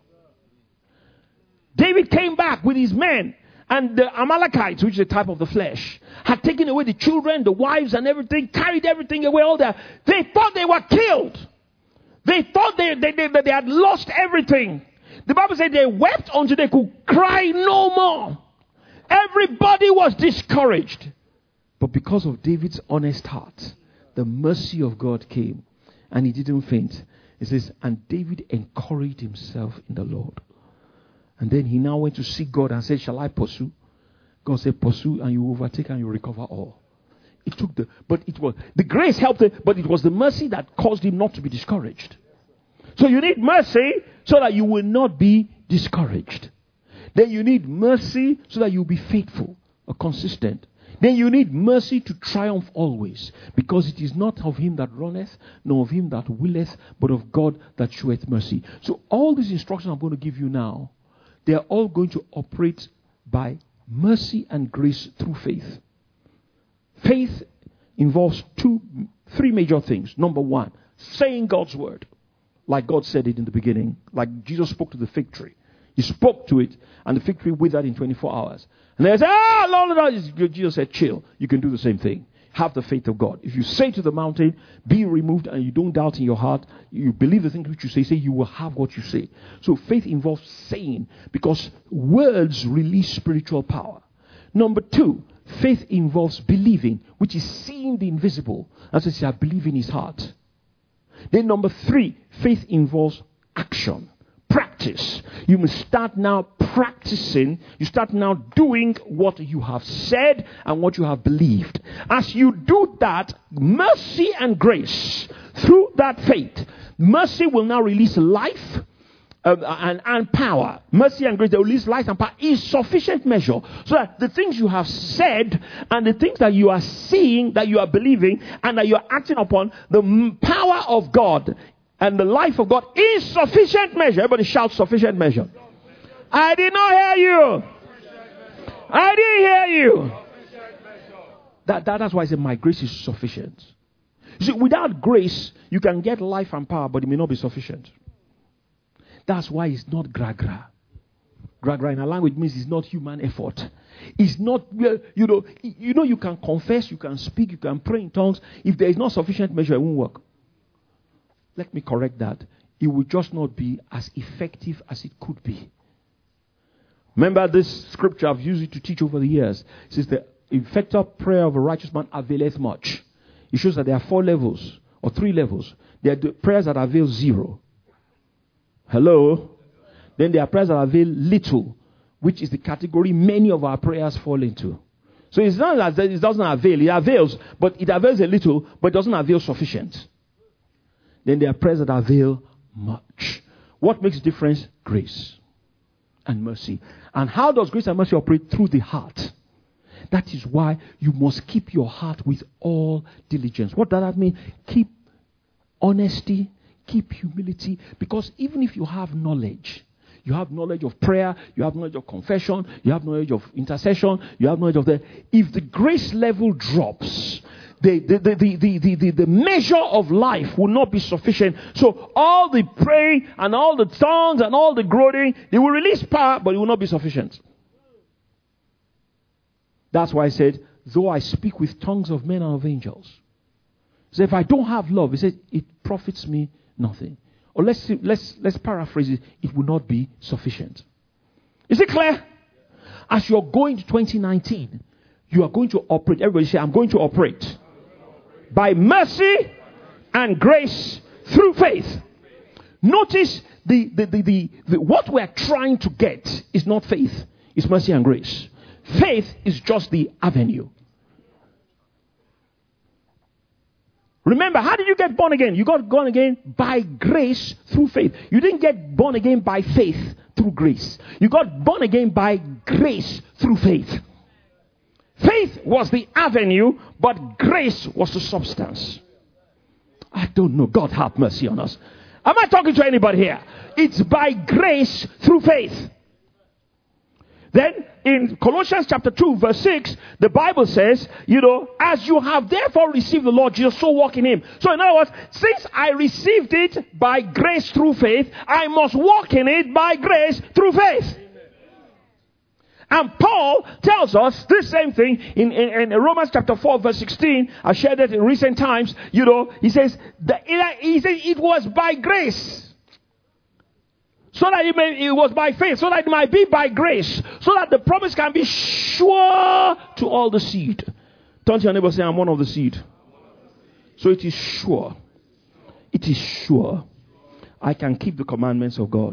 David came back with his men, and the Amalekites, which is a type of the flesh, had taken away the children, the wives, and everything, carried everything away. All that. They thought they were killed. They thought they, they, they, they had lost everything. The Bible said they wept until they could cry no more. Everybody was discouraged. But because of David's honest heart, the mercy of God came. And he didn't faint. It says, and David encouraged himself in the Lord. And then he now went to seek God and said, shall I pursue? God said, pursue and you overtake and you recover all. It took the, but it was, the grace helped him, but it was the mercy that caused him not to be discouraged. So you need mercy so that you will not be discouraged. Then you need mercy so that you'll be faithful or consistent. Then you need mercy to triumph always, because it is not of him that runneth, nor of him that willeth, but of God that showeth mercy. So all these instructions I'm going to give you now, they are all going to operate by mercy and grace through faith. Faith involves two, three major things. Number one, saying God's word, like God said it in the beginning, like Jesus spoke to the fig tree. He spoke to it, and the fig tree withered in twenty-four hours. And they said, ah, Lord, Lord, Jesus said, chill. You can do the same thing. Have the faith of God. If you say to the mountain, be removed, and you don't doubt in your heart, you believe the thing which you say, say you will have what you say. So faith involves saying, because words release spiritual power. Number two, faith involves believing, which is seeing the invisible. As I say, I believe in his heart. Then number three, faith involves action. Practice. practice. You must start now practicing. You start now doing what you have said and what you have believed. As you do that, mercy and grace, through that faith, mercy will now release life um, and, and power. Mercy and grace, they will release life and power in sufficient measure. So that the things you have said and the things that you are seeing, that you are believing, and that you are acting upon, the power of God and the life of God is sufficient measure. Everybody shout sufficient measure. I did not hear you. I didn't hear you. That, that, that's why I said my grace is sufficient. You see, without grace, you can get life and power, but it may not be sufficient. That's why it's not gra-gra. Gra-gra in our language means it's not human effort. It's not, you know, you know, you can confess, you can speak, you can pray in tongues. If there is not sufficient measure, it won't work. Let me correct that. It will just not be as effective as it could be. Remember this scripture, I've used it to teach over the years. It says the effective prayer of a righteous man availeth much. It shows that there are four levels or three levels. There are the prayers that avail zero. Hello? Then there are prayers that avail little, which is the category many of our prayers fall into. So it's not that it doesn't avail. It avails, but it avails a little, but it doesn't avail sufficient. Then there are prayers that avail much. What makes the difference? Grace and mercy. And how does grace and mercy operate? Through the heart. That is why you must keep your heart with all diligence. What does that mean? Keep honesty, keep humility. Because even if you have knowledge, you have knowledge of prayer, you have knowledge of confession, you have knowledge of intercession, you have knowledge of the... If the grace level drops, The, the, the, the, the, the, the measure of life will not be sufficient. So all the praying and all the tongues and all the groaning, they will release power, but it will not be sufficient. That's why I said, though I speak with tongues of men and of angels. So if I don't have love, he said, it profits me nothing. Or let's let's let's paraphrase it, it will not be sufficient. Is it clear? As you're going to twenty nineteen, you are going to operate. Everybody say, I'm going to operate by mercy and grace through faith. Notice the, the, the, the, the what we're trying to get is not faith, it's mercy and grace. Faith is just the avenue. Remember, how did you get born again? You got born again by grace through faith. You didn't get born again by faith through grace. You got born again by grace through faith. Faith was the avenue, but grace was the substance. I don't know. God have mercy on us. Am I talking to anybody here? It's by grace through faith. Then in Colossians chapter two verse six, the Bible says, you know, as you have therefore received the Lord Jesus, so walk in him. So in other words, since I received it by grace through faith, I must walk in it by grace through faith. And Paul tells us this same thing in, in, in Romans chapter four verse sixteen. I shared that in recent times. You know, he says, that he says it was by grace. So that it, may, it was by faith. So that it might be by grace. So that the promise can be sure to all the seed. Turn to your neighbor and say, I'm one of the seed. So it is sure. It is sure. I can keep the commandments of God.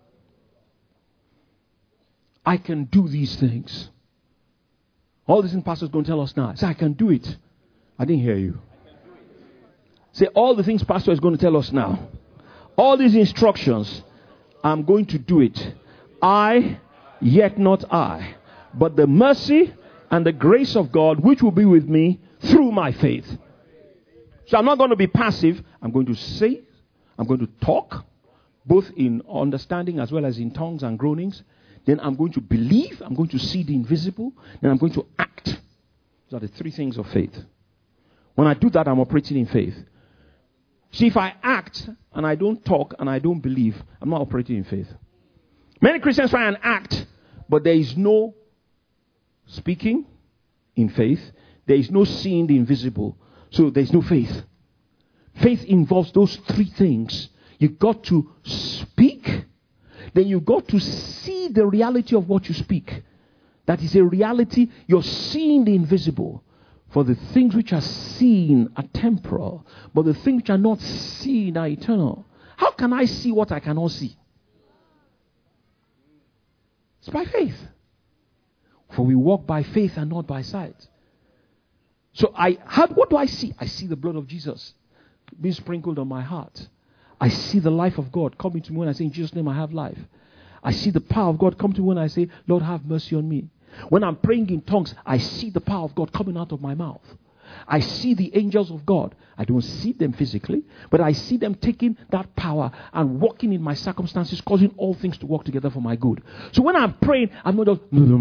I can do these things. All these things Pastor is going to tell us now. Say, I can do it. I didn't hear you. Say, all the things Pastor is going to tell us now. All these instructions, I'm going to do it. I, yet not I, but the mercy and the grace of God, which will be with me through my faith. So I'm not going to be passive. I'm going to say, I'm going to talk, both in understanding as well as in tongues and groanings. Then I'm going to believe. I'm going to see the invisible. Then I'm going to act. These are the three things of faith. When I do that, I'm operating in faith. See, if I act and I don't talk and I don't believe, I'm not operating in faith. Many Christians try and act, but there is no speaking in faith. There is no seeing the invisible. So there is no faith. Faith involves those three things. You've got to speak. Then you've got to see the reality of what you speak. That is a reality. You're seeing the invisible. For the things which are seen are temporal, but the things which are not seen are eternal. How can I see what I cannot see? It's by faith. For we walk by faith and not by sight. So I had, what do I see? I see the blood of Jesus being sprinkled on my heart. I see the life of God coming to me when I say, in Jesus' name I have life. I see the power of God come to me when I say, Lord, have mercy on me. When I'm praying in tongues, I see the power of God coming out of my mouth. I see the angels of God. I don't see them physically, but I see them taking that power and working in my circumstances, causing all things to work together for my good. So when I'm praying, I'm not just,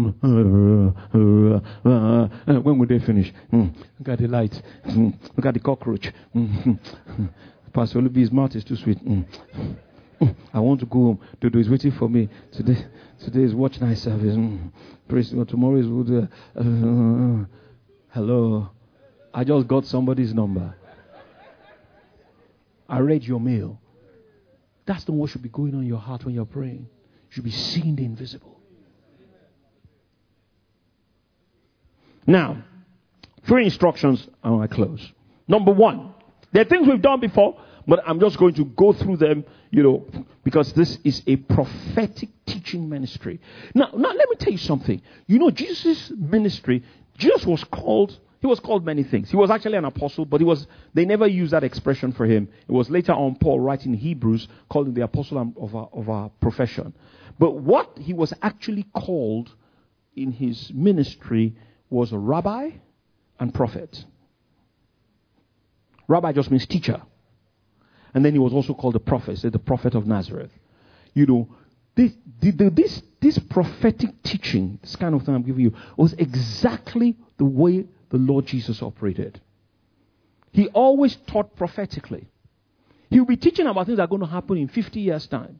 when will they finish? Look at the light. Look at the cockroach. Pastor Olubi's mouth is too sweet. I want to go home. Dodo is waiting for me. Today, today is watch night service. Praise God. Tomorrow is uh, uh, hello. I just got somebody's number. I read your mail. That's not what should be going on in your heart when you're praying. You should be seeing the invisible. Now, three instructions and I close. Number one, there are things we've done before, but I'm just going to go through them, you know, because this is a prophetic teaching ministry. Now, now let me tell you something. You know, Jesus' ministry, Jesus was called, he was called many things. He was actually an apostle, but he was, they never used that expression for him. It was later on Paul writing Hebrews, called him the apostle of our, of our profession. But what he was actually called in his ministry was a rabbi and prophet. Rabbi just means teacher. And then he was also called the prophet, so the prophet of Nazareth. You know, this, this, this prophetic teaching, this kind of thing I'm giving you, was exactly the way the Lord Jesus operated. He always taught prophetically. He will be teaching about things that are going to happen in fifty years' time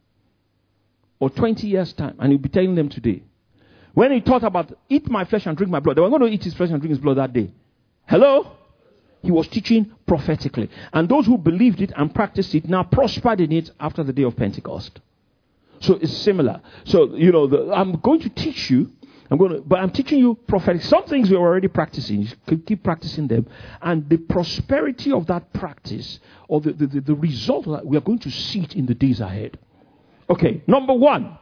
or twenty years' time, and he'll be telling them today. When he taught about eat my flesh and drink my blood, they were going to eat his flesh and drink his blood that day. Hello? He was teaching prophetically. And those who believed it and practiced it now prospered in it after the day of Pentecost. So it's similar. So, you know, the, I'm going to teach you, I'm going to, but I'm teaching you prophetic. Some things we're already practicing. You can keep practicing them. And the prosperity of that practice, or the, the, the, the result of that, we are going to see it in the days ahead. Okay, number one.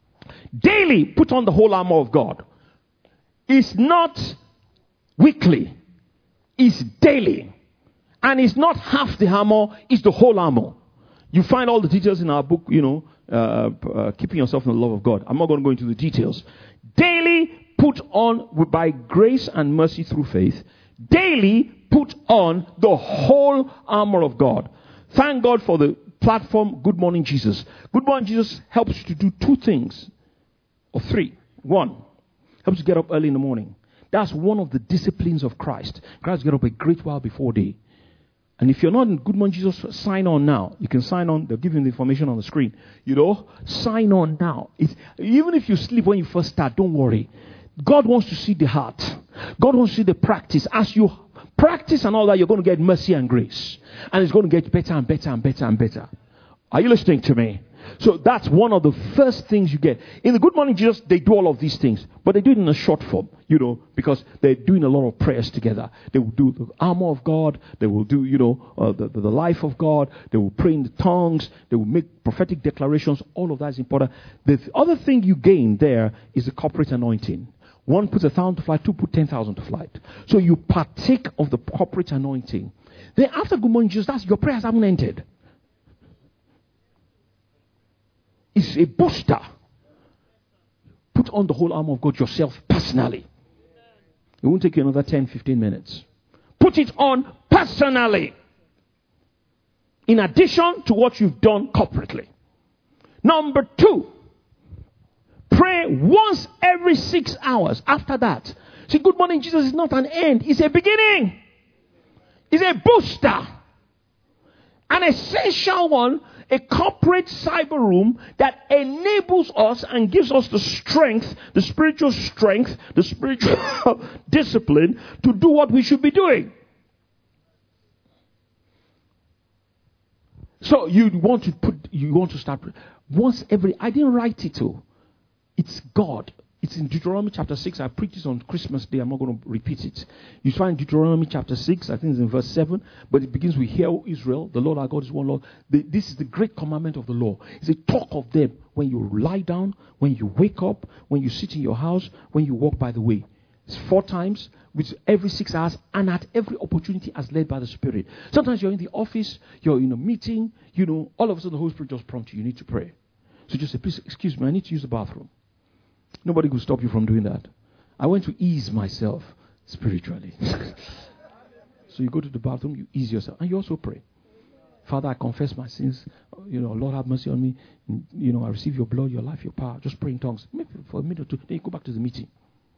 Daily put on the whole armor of God. It's not weekly. Is daily. And it's not half the armor, it's the whole armor. You find all the details in our book, you know, uh, uh, Keeping Yourself in the Love of God. I'm not going to go into the details. Daily put on, by grace and mercy through faith, daily put on the whole armor of God. Thank God for the platform Good Morning Jesus. Good Morning Jesus helps you to do two things, or three. One, helps you get up early in the morning. That's one of the disciplines of Christ. Christ get up a great while before day. And if you're not in Good Morning Jesus, sign on now. You can sign on. They'll give you the information on the screen. You know, sign on now. It's, even if you sleep when you first start, don't worry. God wants to see the heart. God wants to see the practice. As you practice and all that, you're going to get mercy and grace. And it's going to get better and better and better and better. Are you listening to me? So that's one of the first things you get. In the Good Morning Jesus, they do all of these things. But they do it in a short form, you know, because they're doing a lot of prayers together. They will do the armor of God. They will do, you know, uh, the, the, the life of God. They will pray in the tongues. They will make prophetic declarations. All of that is important. The other thing you gain there is the corporate anointing. One puts a thousand to flight, two put ten thousand to flight. So you partake of the corporate anointing. Then after Good Morning Jesus, that's your prayers haven't ended. It's a booster. Put on the whole armor of God yourself personally. It won't take you another ten, fifteen minutes. Put it on personally. In addition to what you've done corporately. Number two. Pray once every six hours. After that. See, Good Morning Jesus is not an end. It's a beginning. It's a booster. An essential one. A corporate cyber room that enables us and gives us the strength, the spiritual strength, the spiritual discipline to do what we should be doing. So you want to put, you want to start once every. I didn't write it all. It's God It's in Deuteronomy chapter six. I preached this on Christmas Day. I'm not going to repeat it. You find Deuteronomy chapter six, I think it's in verse seven, but it begins with, "Hear, O Israel, the Lord our God is one Lord." The, this is the great commandment of the law. It's a talk of them when you lie down, when you wake up, when you sit in your house, when you walk by the way. It's four times, with every six hours, and at every opportunity as led by the Spirit. Sometimes you're in the office, you're in a meeting, you know, all of a sudden the Holy Spirit just prompts you, you need to pray. So just say, "Please, excuse me, I need to use the bathroom." Nobody could stop you from doing that. I went to ease myself spiritually. So you go to the bathroom, you ease yourself, and you also pray. "Father, I confess my sins. You know, Lord, have mercy on me. You know, I receive your blood, your life, your power." Just pray in tongues. Maybe for a minute or two. Then you go back to the meeting.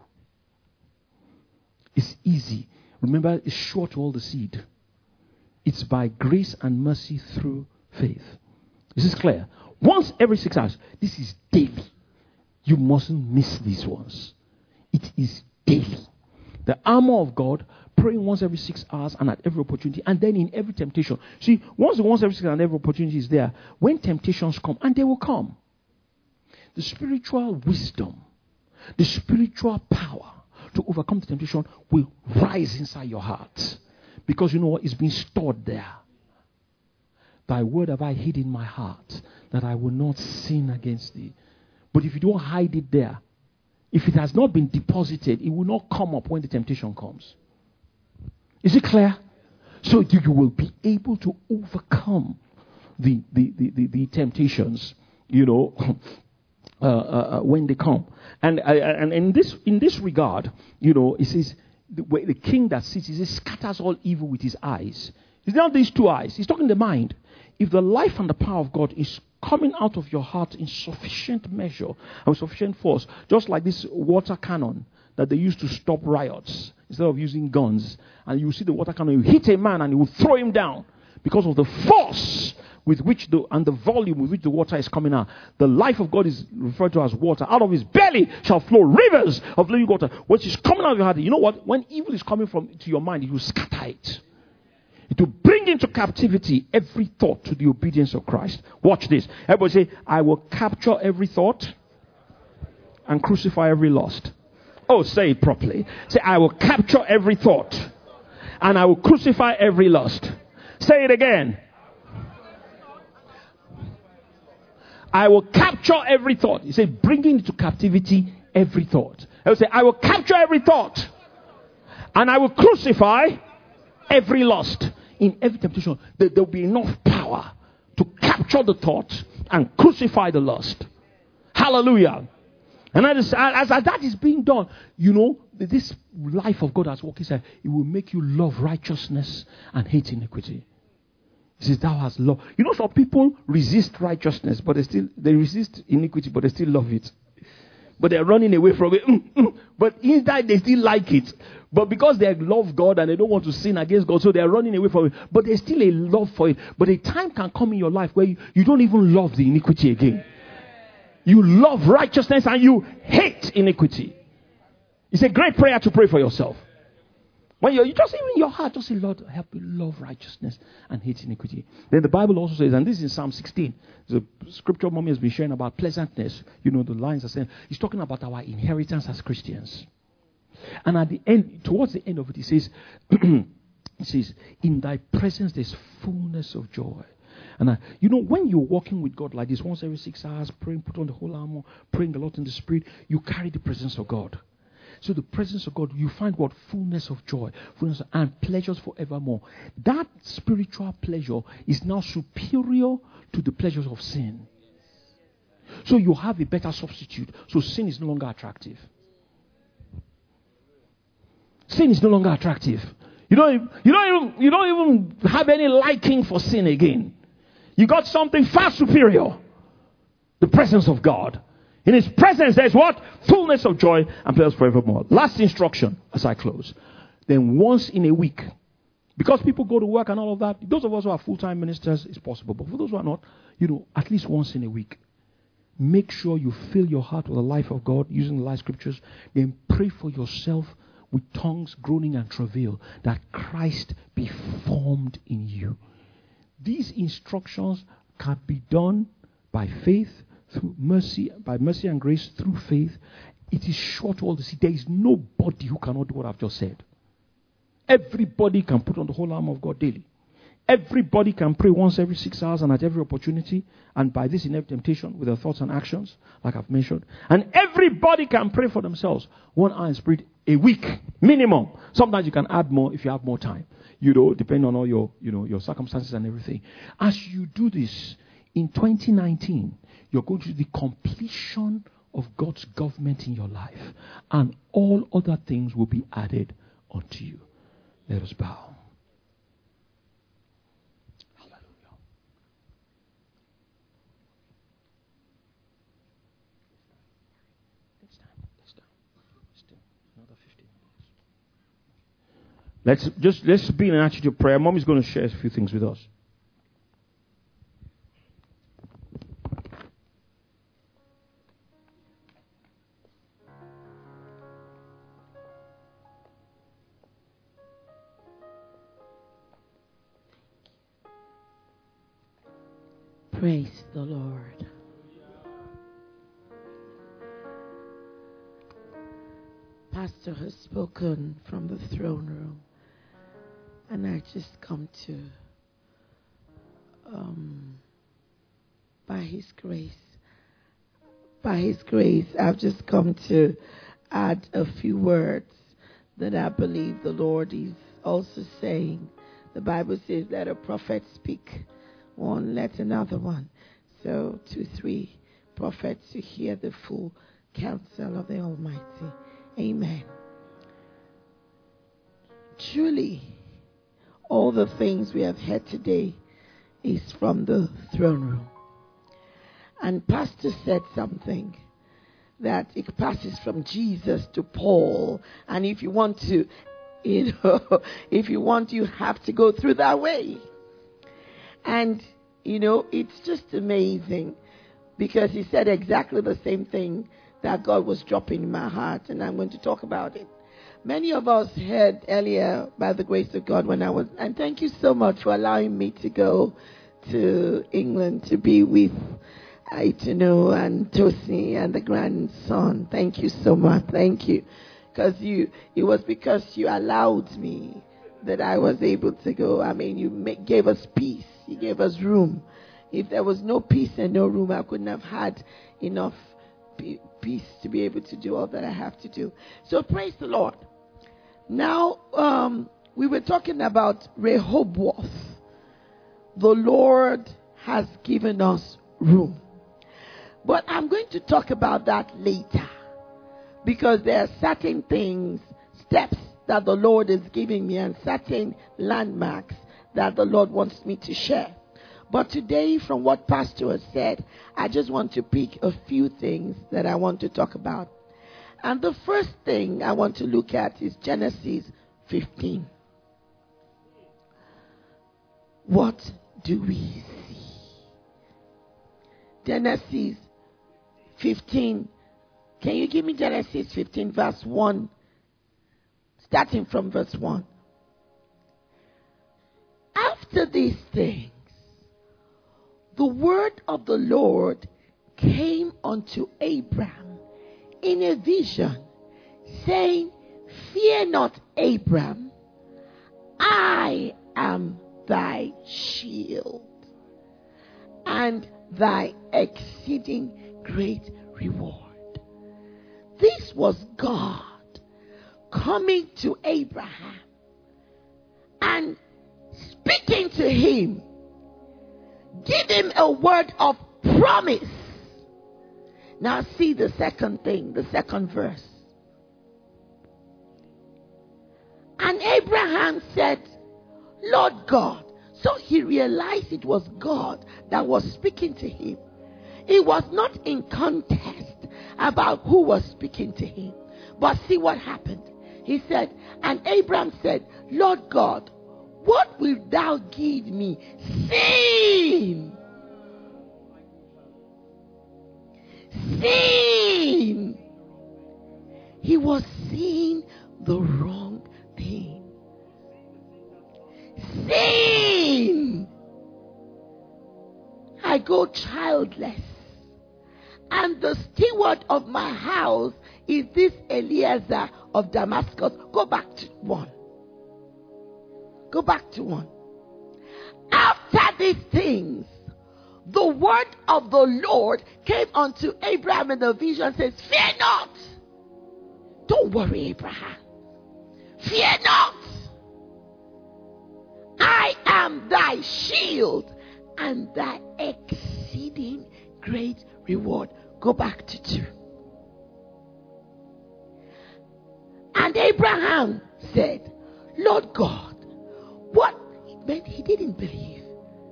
It's easy. Remember, it's sure to all the seed. It's by grace and mercy through faith. Is this clear? Once every six hours. This is daily. You mustn't miss these ones. It is daily. The armor of God, praying once every six hours and at every opportunity, and then in every temptation. See, once the once every six hours and every opportunity is there, when temptations come, and they will come, the spiritual wisdom, the spiritual power to overcome the temptation will rise inside your heart. Because you know what is being stored there. "Thy word have I hid in my heart, that I will not sin against thee." But if you don't hide it there, if it has not been deposited, it will not come up when the temptation comes. Is it clear? So you, you will be able to overcome the, the, the, the, the temptations, you know, uh, uh, when they come. And, uh, and in this in this regard, you know, it says, the, the king that sits, he says, scatters all evil with his eyes. It's not these two eyes. He's talking the mind. If the life and the power of God is coming out of your heart in sufficient measure and with sufficient force, just like this water cannon that they used to stop riots instead of using guns, and you see the water cannon, you hit a man and you will throw him down because of the force with which the and the volume with which the water is coming out. The life of God is referred to as water. Out of his belly shall flow rivers of living water, which is coming out of your heart. You know what? When evil is coming from to your mind, it will scatter it. It will bring into captivity every thought to the obedience of Christ. Watch this. Everybody say, "I will capture every thought and crucify every lust." Oh, say it properly. Say, "I will capture every thought and I will crucify every lust." Say it again. I will capture every thought. You say, bringing into captivity every thought. I will say, "I will capture every thought and I will crucify every lust." In every temptation, there will be enough power to capture the thought and crucify the lust. Hallelujah. And as, as, as that is being done, you know, this life of God has worked inside. It will make you love righteousness and hate iniquity. He says, "Thou hast love." You know, some people resist righteousness, but they still, they resist iniquity, but they still love it. But they're running away from it. Mm, mm. But inside, they still like it. But because they love God and they don't want to sin against God, so they're running away from it. But there's still a love for it. But a time can come in your life where you, you don't even love the iniquity again. You love righteousness and you hate iniquity. It's a great prayer to pray for yourself. When you're, you just even in your heart, just say, "Lord, help me love righteousness and hate iniquity." Then the Bible also says, and this is in Psalm sixteen, the scripture mommy has been sharing about pleasantness. You know, the lines are saying, he's talking about our inheritance as Christians. And at the end, towards the end of it, he says, it says, "In thy presence there's fullness of joy." And I, you know, when you're walking with God like this, once every six hours, praying, put on the whole armor, praying a lot in the Spirit, you carry the presence of God. So the presence of God, you find what? Fullness of joy, fullness of, and pleasures forevermore. That spiritual pleasure is now superior to the pleasures of sin. So you have a better substitute. So sin is no longer attractive. Sin is no longer attractive. You don't, you don't even, you don't even have any liking for sin again. You got something far superior. The presence of God. In his presence, there's what? Fullness of joy and pleasure forevermore. Last instruction as I close. Then once in a week. Because people go to work and all of that. Those of us who are full-time ministers, it's possible. But for those who are not, you know, at least once in a week. Make sure you fill your heart with the life of God using the life scriptures. Then pray for yourself with tongues, groaning and travail, that Christ be formed in you. These instructions can be done by faith, through mercy, by mercy and grace, through faith. It is sure to all the sea. There is nobody who cannot do what I've just said. Everybody can put on the whole armor of God daily. Everybody can pray once every six hours and at every opportunity. And by this in every temptation with their thoughts and actions, like I've mentioned. And everybody can pray for themselves. One hour in spirit a week, minimum. Sometimes you can add more if you have more time. You know, depending on all your, you know, your circumstances and everything. As you do this, in twenty nineteen, you're going to do the completion of God's government in your life. And all other things will be added unto you. Let us bow. Let's just let's be in an attitude of prayer. Mom is going to share a few things with us. Praise the Lord. Pastor has spoken from the throne room. And I just come to, um, by His grace, by His grace, I've just come to add a few words that I believe the Lord is also saying. The Bible says, let a prophet speak one, let another one. So, two, three prophets to hear the full counsel of the Almighty. Amen. Truly, all the things we have heard today is from the throne room. And Pastor said something that it passes from Jesus to Paul. And if you want to, you know, if you want, you have to go through that way. And, you know, it's just amazing because he said exactly the same thing that God was dropping in my heart. And I'm going to talk about it. Many of us heard earlier, by the grace of God, when I was, and thank you so much for allowing me to go to England to be with Aitino and Tosi and the grandson. Thank you so much. Thank you. Because you, it was because you allowed me that I was able to go. I mean, you make, gave us peace. You gave us room. If there was no peace and no room, I couldn't have had enough peace to be able to do all that I have to do. So praise the Lord. Now, um, we were talking about Rehoboth. The Lord has given us room. But I'm going to talk about that later. Because there are certain things, steps that the Lord is giving me and certain landmarks that the Lord wants me to share. But today, from what Pastor has said, I just want to pick a few things that I want to talk about. And the first thing I want to look at is Genesis fifteen. What do we see? Genesis fifteen. Can you give me Genesis fifteen, verse one? Starting from verse one. After these things, the word of the Lord came unto Abram in a vision, saying, fear not, Abram, I am thy shield and thy exceeding great reward. This was God coming to Abraham and speaking to him. Give him a word of promise. Now see the second thing, the second verse. And Abraham said, Lord God. So he realized it was God that was speaking to him. It was not in contest about who was speaking to him. But see what happened. He said, and Abraham said, Lord God, what wilt thou give me, seeing? Seeing. He was seeing the wrong thing. Seeing. I go childless. And the steward of my house is this Eliezer of Damascus. Go back to one. Go back to one. After these things, the word of the Lord came unto Abraham in the vision and says, fear not. Don't worry, Abraham. Fear not. I am thy shield and thy exceeding great reward. Go back to two. And Abraham said, Lord God, what? But he didn't believe.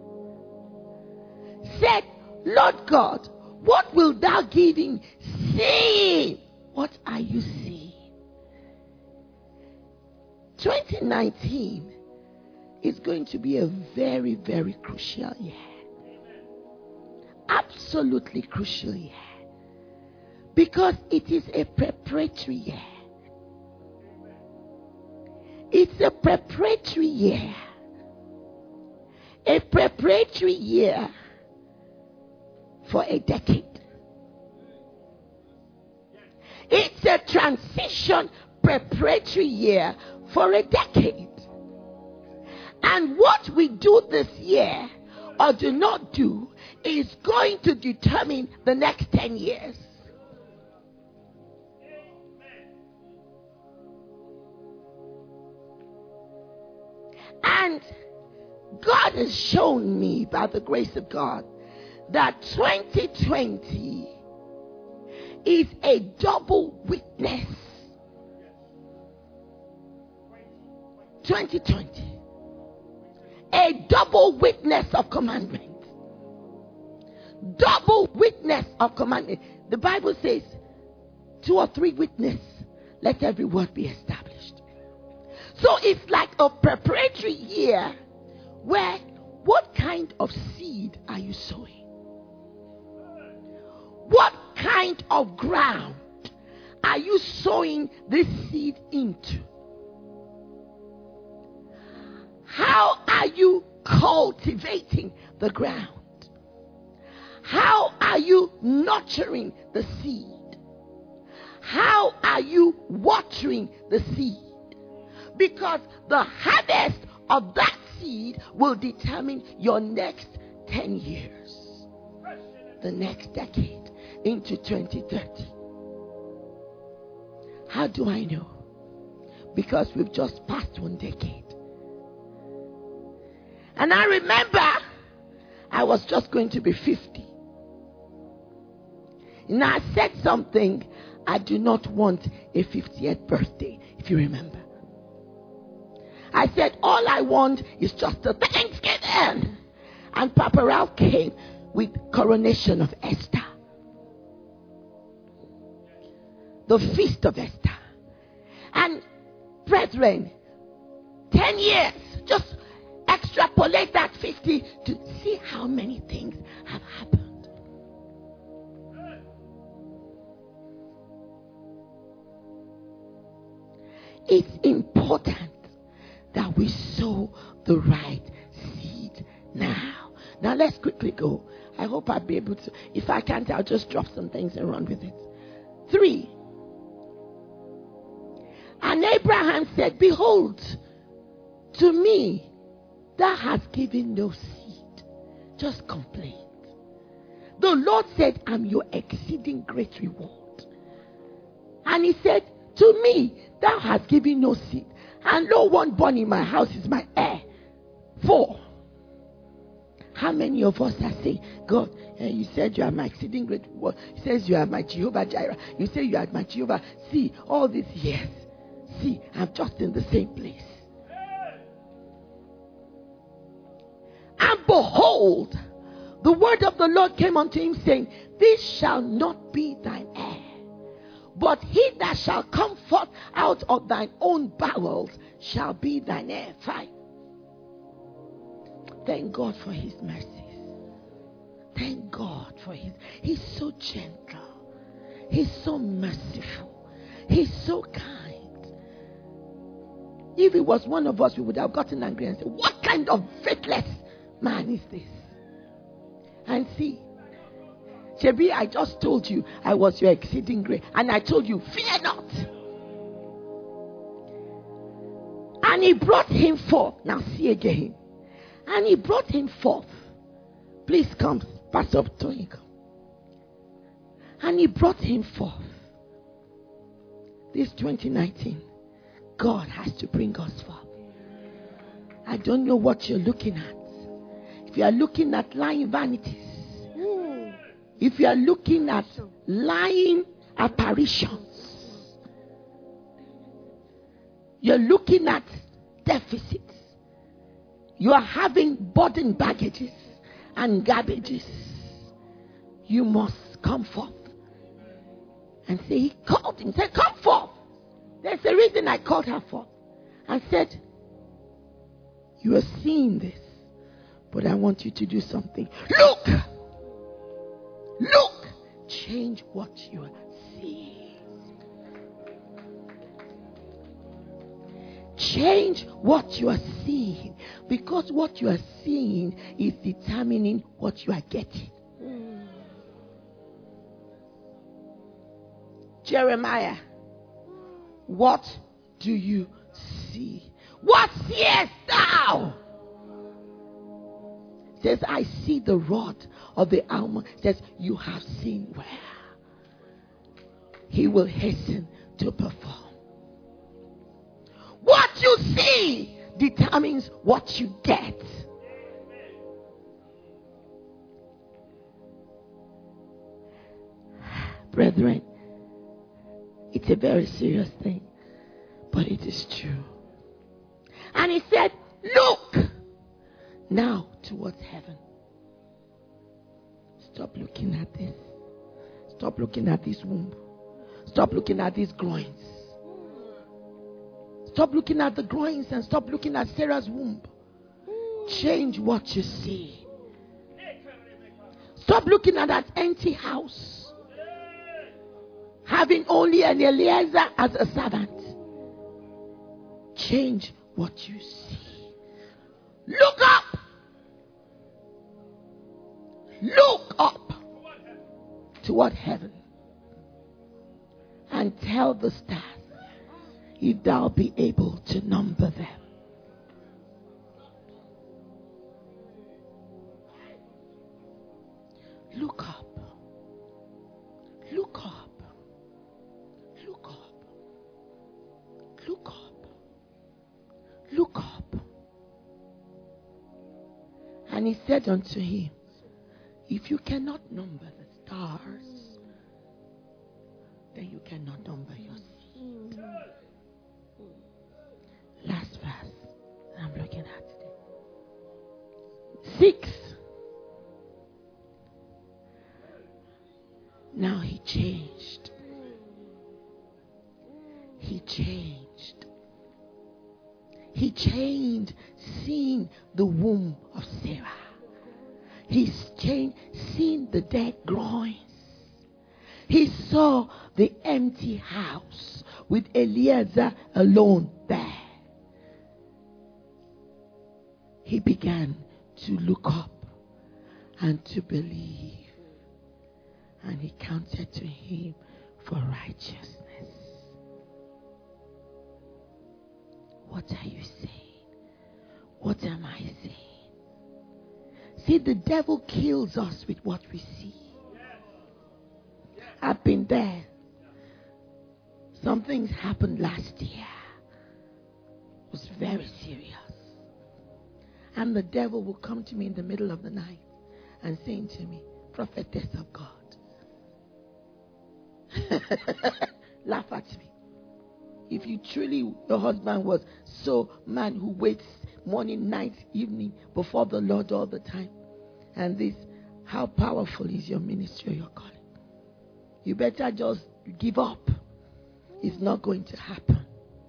Said, Lord God, what wilt thou give him? See, what are you seeing? twenty nineteen is going to be a very, very crucial year. Absolutely crucial year. Because it is a preparatory year. It's a preparatory year. A preparatory year for a decade. It's a transition preparatory year for a decade. And what we do this year or do not do is going to determine the next ten years. And God has shown me, by the grace of God, that twenty twenty is a double witness. twenty twenty. A double witness of commandment. Double witness of commandment. The Bible says, two or three witnesses, let every word be established. So it's like a preparatory year where what kind of seed are you sowing? What kind of ground are you sowing this seed into? How are you cultivating the ground? How are you nurturing the seed? How are you watering the seed? Because the harvest of that seed will determine your next ten years, the next decade, into twenty thirty. How do I know? Because we've just passed one decade. And I remember I was just going to be fifty. And I said something, I do not want a fiftieth birthday, if you remember. I said, all I want is just a Thanksgiving. And Papa Ralph came with Coronation of Esther. The Feast of Esther. And brethren, ten years, just extrapolate that fifty to see how many things have happened. It's important that we sow the right seed now. Now let's quickly go. I hope I'll be able to. If I can't, I'll just drop some things and run with it. Three. And Abraham said, behold, to me thou hast given no seed, just complaint. The Lord said, I'm your exceeding great reward. And he said, to me thou hast given no seed, and no one born in my house is my heir. Four. How many of us are saying, God, uh, you said you are my exceeding great reward. He says you are my Jehovah Jireh. You say you are my Jehovah. See, all these years, see, I'm just in the same place. And behold, the word of the Lord came unto him, saying, this shall not be thine heir, but he that shall come forth out of thine own bowels shall be thine heir. Five. Thank God for his mercies. Thank God for his. He's so gentle. He's so merciful. He's so kind. If it was one of us, we would have gotten angry and said, what kind of faithless man is this? And see, Shebi, I just told you I was your exceeding great. And I told you, fear not. And he brought him forth. Now see again. And he brought him forth. Please come, Pastor Tony. And he brought him forth. This twenty nineteen, God has to bring us forth. I don't know what you're looking at. If you are looking at lying vanities, if you are looking at lying apparitions, you're looking at deficits, you are having burden baggages and garbages, you must come forth and say, he called him, said, come forth. There's a reason I called her forth. And said, you are seeing this, but I want you to do something. Look! Look! Change what you are seeing. Change what you are seeing. Because what you are seeing is determining what you are getting. Jeremiah, what do you see? What seest thou? Says, I see the rod of the Alma. Says, you have seen where he will hasten to perform. What you see determines what you get. Brethren, it's a very serious thing, but it is true. And he said, look now towards heaven. Stop looking at this. Stop looking at this womb. Stop looking at these groins. Stop looking at the groins and stop looking at Sarah's womb. Change what you see. Stop looking at that empty house, having only an Eliezer as a servant. Change what you see. Look up. Look up toward heaven and tell the stars if thou be able to number them. Look up. Look up. Look up. Look up. Look up. And he said unto him, if you cannot number the stars, then you cannot number your seed. Last verse I'm looking at today. Six. Now he changed. He changed. He changed seeing the womb of Sarah. He changed seeing the dead groins. He saw the empty house with Eliezer alone there. He began to look up and to believe. And he counted to him for righteousness. What are you saying? What am I saying? See, the devil kills us with what we see. I've been there. Some things happened last year. It was very serious. And the devil will come to me in the middle of the night and saying to me, prophetess of God. Laugh at me. If you truly, your husband was so man who waits morning, night, evening before the Lord all the time. And this, how powerful is your ministry or your calling? You better just give up. It's not going to happen.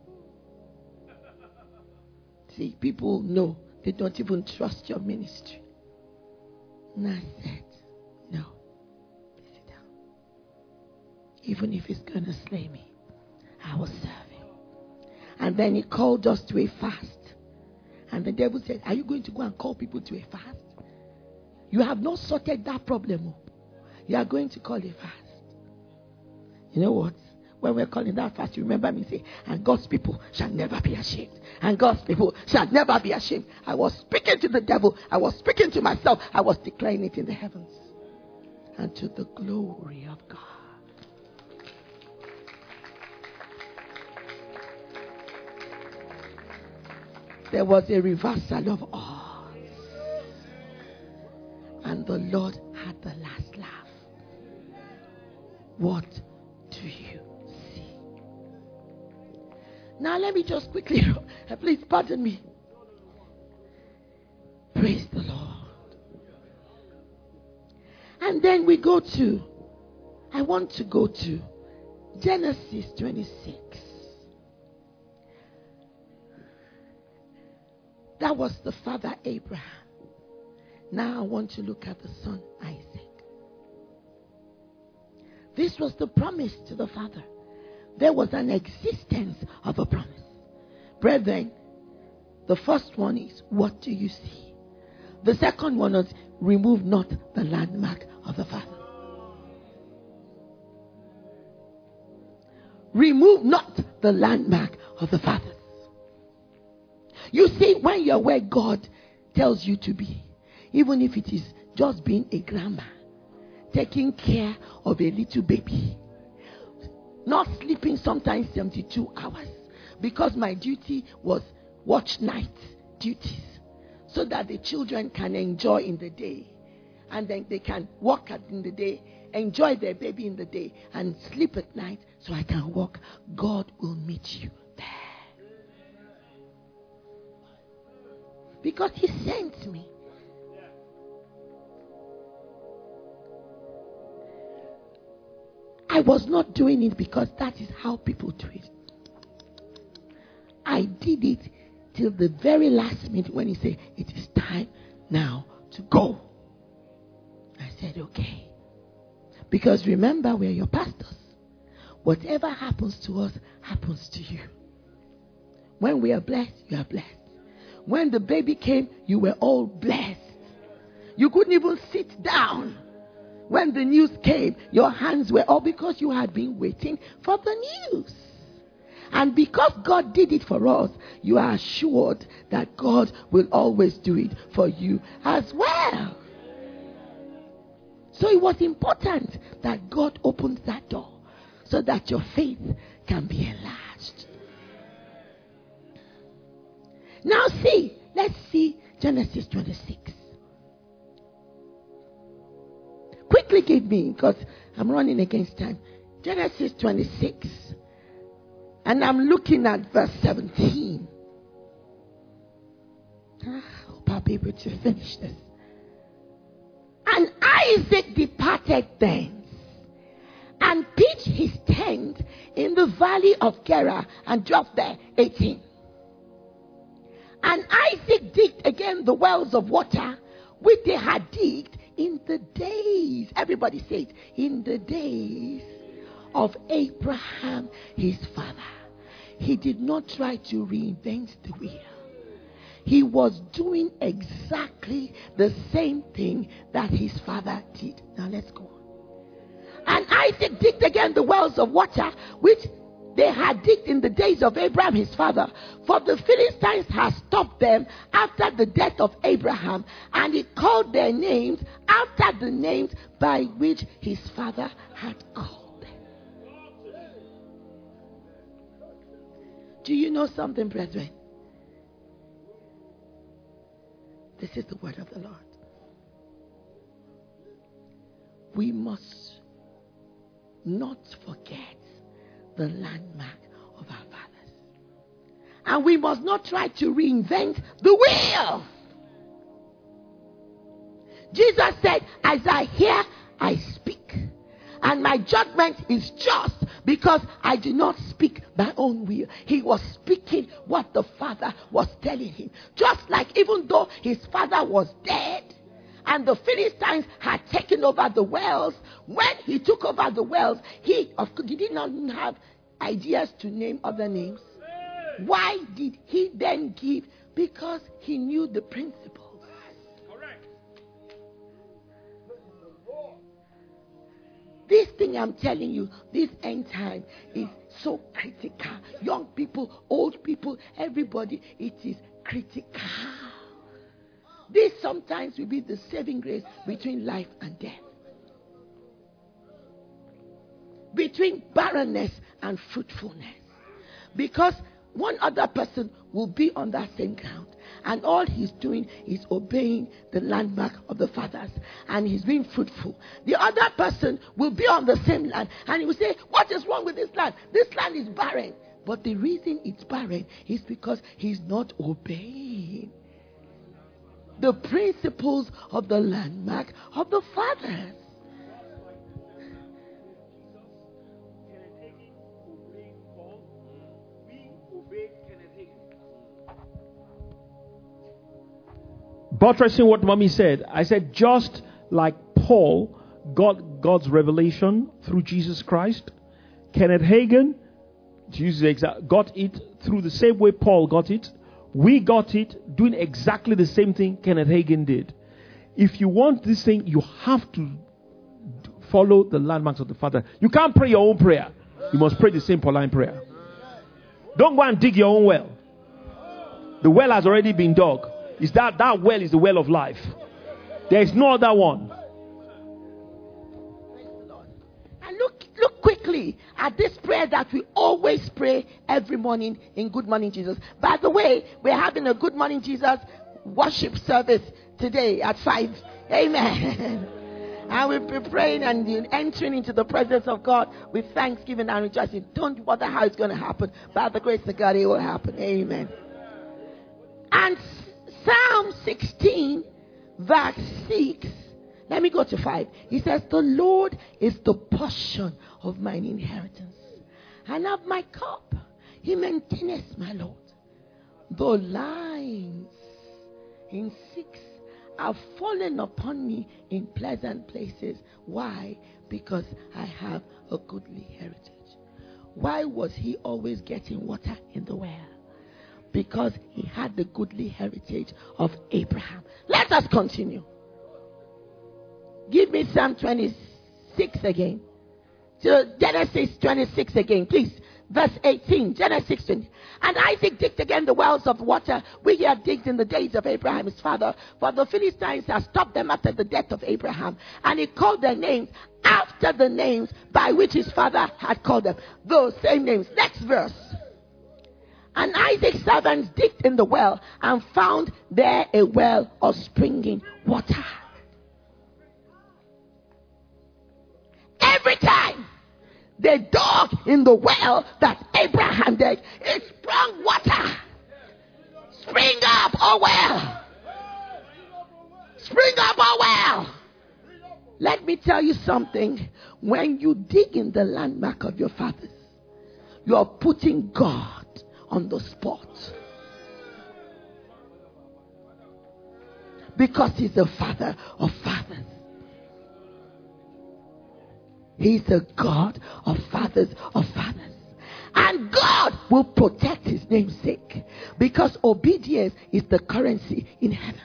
See, people know they don't even trust your ministry. And I said, no. Sit down. Even if it's going to slay me, I will serve him. And then he called us to a fast. And the devil said, are you going to go and call people to a fast? You have not sorted that problem. You are going to call a fast. You know what? When we're calling that fast, you remember me say, and God's people shall never be ashamed. And God's people shall never be ashamed. I was speaking to the devil. I was speaking to myself. I was declaring it in the heavens. And to the glory of God. There was a reversal of all. And the Lord had the last laugh. What do you see? Now let me just quickly, please pardon me. Praise the Lord. And then we go to, I want to go to Genesis twenty-six. That was the father Abraham. Now I want to look at the son Isaac. This was the promise to the father. There was an existence of a promise. Brethren, the first one is, what do you see? The second one is, remove not the landmark of the father. Remove not the landmark of the fathers. You see, when you're where God tells you to be, even if it is just being a grandma, taking care of a little baby, not sleeping sometimes seventy-two hours, because my duty was watch night duties, so that the children can enjoy in the day, and then they can walk in the day, enjoy their baby in the day, and sleep at night, so I can walk. God will meet you there. Because he sent me. I was not doing it because that is how people do it. I did it till the very last minute when he said, it is time now to go. I said, okay. Because remember, we're your pastors. Whatever happens to us, happens to you. When we are blessed, you are blessed. When the baby came, you were all blessed. You couldn't even sit down. When the news came, your hands were all because you had been waiting for the news. And because God did it for us, you are assured that God will always do it for you as well. So it was important that God opened that door so that your faith can be enlarged. Now see, let's see Genesis twenty-six. Quickly give me, because I'm running against time. Genesis twenty-six. And I'm looking at verse seventeen. I hope I'll be able to finish this. And Isaac departed thence and pitched his tent in the valley of Gerar and dwelt there eighteen. And Isaac digged again the wells of water which they had digged in the days, everybody say it, in the days of Abraham his father. He did not try to reinvent the wheel. He was doing exactly the same thing that his father did. Now let's go on. And Isaac digged again the wells of water which they had digged in the days of Abraham his father, for the Philistines had stopped them after the death of Abraham, and he called their names after the names by which his father had called them. Do you know something, brethren? This is the word of the Lord. We must not forget the landmark of our fathers. And we must not try to reinvent the wheel. Jesus said, as I hear, I speak. And my judgment is just because I do not speak my own will. He was speaking what the Father was telling him. Just like even though his father was dead and the Philistines had taken over the wells, when he took over the wells, he, of course, he did not have ideas to name other names. Why did he then give? Because he knew the principles. Correct. This thing I'm telling you, this end time is so critical. Young people, old people, everybody, it is critical. This sometimes will be the saving grace between life and death. Between barrenness and fruitfulness. Because one other person will be on that same ground. And all he's doing is obeying the landmark of the fathers. And he's being fruitful. The other person will be on the same land. And he will say, what is wrong with this land? This land is barren. But the reason it's barren is because he's not obeying the principles of the landmark of the fathers. Buttressing what mommy said, I said just like Paul got God's revelation through Jesus Christ, Kenneth Hagin, to use the exact, got it through the same way Paul got it. We got it doing exactly the same thing Kenneth Hagin did. If you want this thing, you have to follow the landmarks of the Father. You can't pray your own prayer. You must pray the same Pauline prayer. Don't go and dig your own well. The well has already been dug. Is that that well is the well of life. There is no other one. And look, look quickly at this prayer that we always pray every morning in Good Morning Jesus. By the way, we're having a Good Morning Jesus worship service today at five. Amen. And we'll be praying and entering into the presence of God with thanksgiving and rejoicing. Don't wonder how it's going to happen. By the grace of God, it will happen. Amen. And Psalm sixteen, verse six. Let me go to five. He says, the Lord is the portion of mine inheritance, and of my cup he maintaineth my Lord. The lines in six have fallen upon me in pleasant places. Why? Because I have a goodly heritage. Why was he always getting water in the well? Because he had the goodly heritage of Abraham. Let us continue. Give me Psalm twenty-six again. Genesis twenty-six again, please. Verse eighteen, Genesis twenty. And Isaac digged again the wells of water which he had digged in the days of Abraham his father. For the Philistines had stopped them after the death of Abraham. And he called their names after the names by which his father had called them. Those same names. Next verse. And Isaac's servants digged in the well and found there a well of springing water. Every time they dug in the well that Abraham did, it sprung water. Spring up, oh well. Spring up, oh well. Let me tell you something. When you dig in the landmark of your fathers, you are putting God on the spot. Because he's the Father of fathers. He's the God of fathers of fathers. And God will protect his name's sake. Because obedience is the currency in heaven.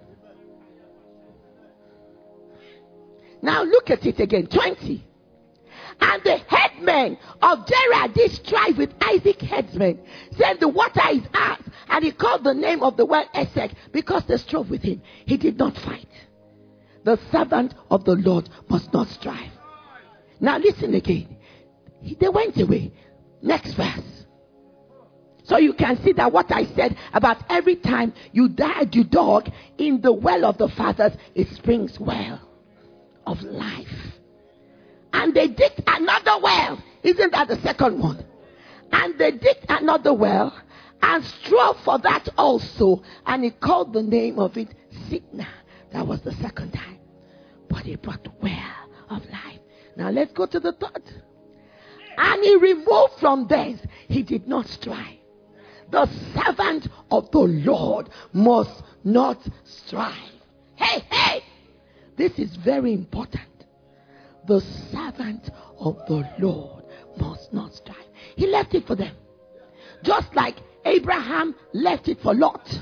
Now look at it again. twenty. And the headmen of Gerar did strive with Isaac's headsmen, saying, the water is ours. And he called the name of the well Esek, because they strove with him. He did not fight. The servant of the Lord must not strive. Now listen again. He, they went away. Next verse. So you can see that what I said about every time you died, you dug in the well of the fathers, it springs well of life. And they digged another well. Isn't that the second one? And they digged another well and strove for that also. And he called the name of it Sitnah. That was the second time. But he brought well of life. Now let's go to the third. And he removed from thence. He did not strive. The servant of the Lord must not strive. Hey, hey! This is very important. The servant of the Lord must not strive. He left it for them. Just like Abraham left it for Lot.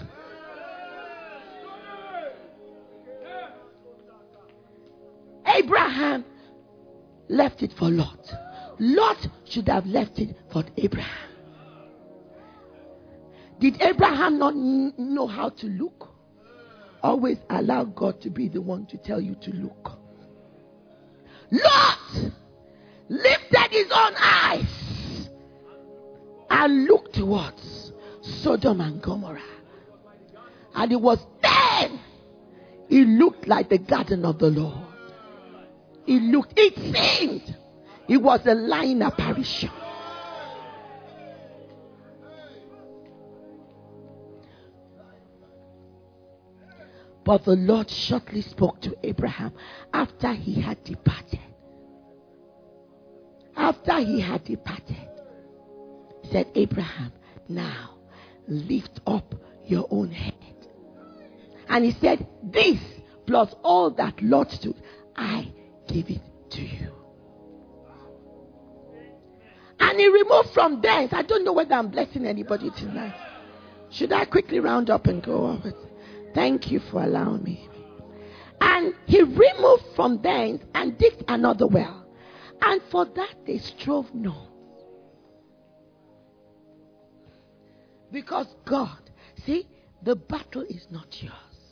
Abraham left it for Lot. Lot should have left it for Abraham. Did Abraham not know how to look? Always allow God to be the one to tell you to look. Lot lifted his own eyes and looked towards Sodom and Gomorrah. And it was then it looked like the garden of the Lord. It looked, it seemed it was a lying apparition. But the Lord shortly spoke to Abraham after he had departed. After he had departed, he said, Abraham, now lift up your own head. And he said, this plus all that Lot stood, I give it to you. And he removed from thence. I don't know whether I'm blessing anybody tonight. Should I quickly round up and go over it? Thank you for allowing me. And he removed from thence and digged another well. And for that they strove not. Because God, see, the battle is not yours.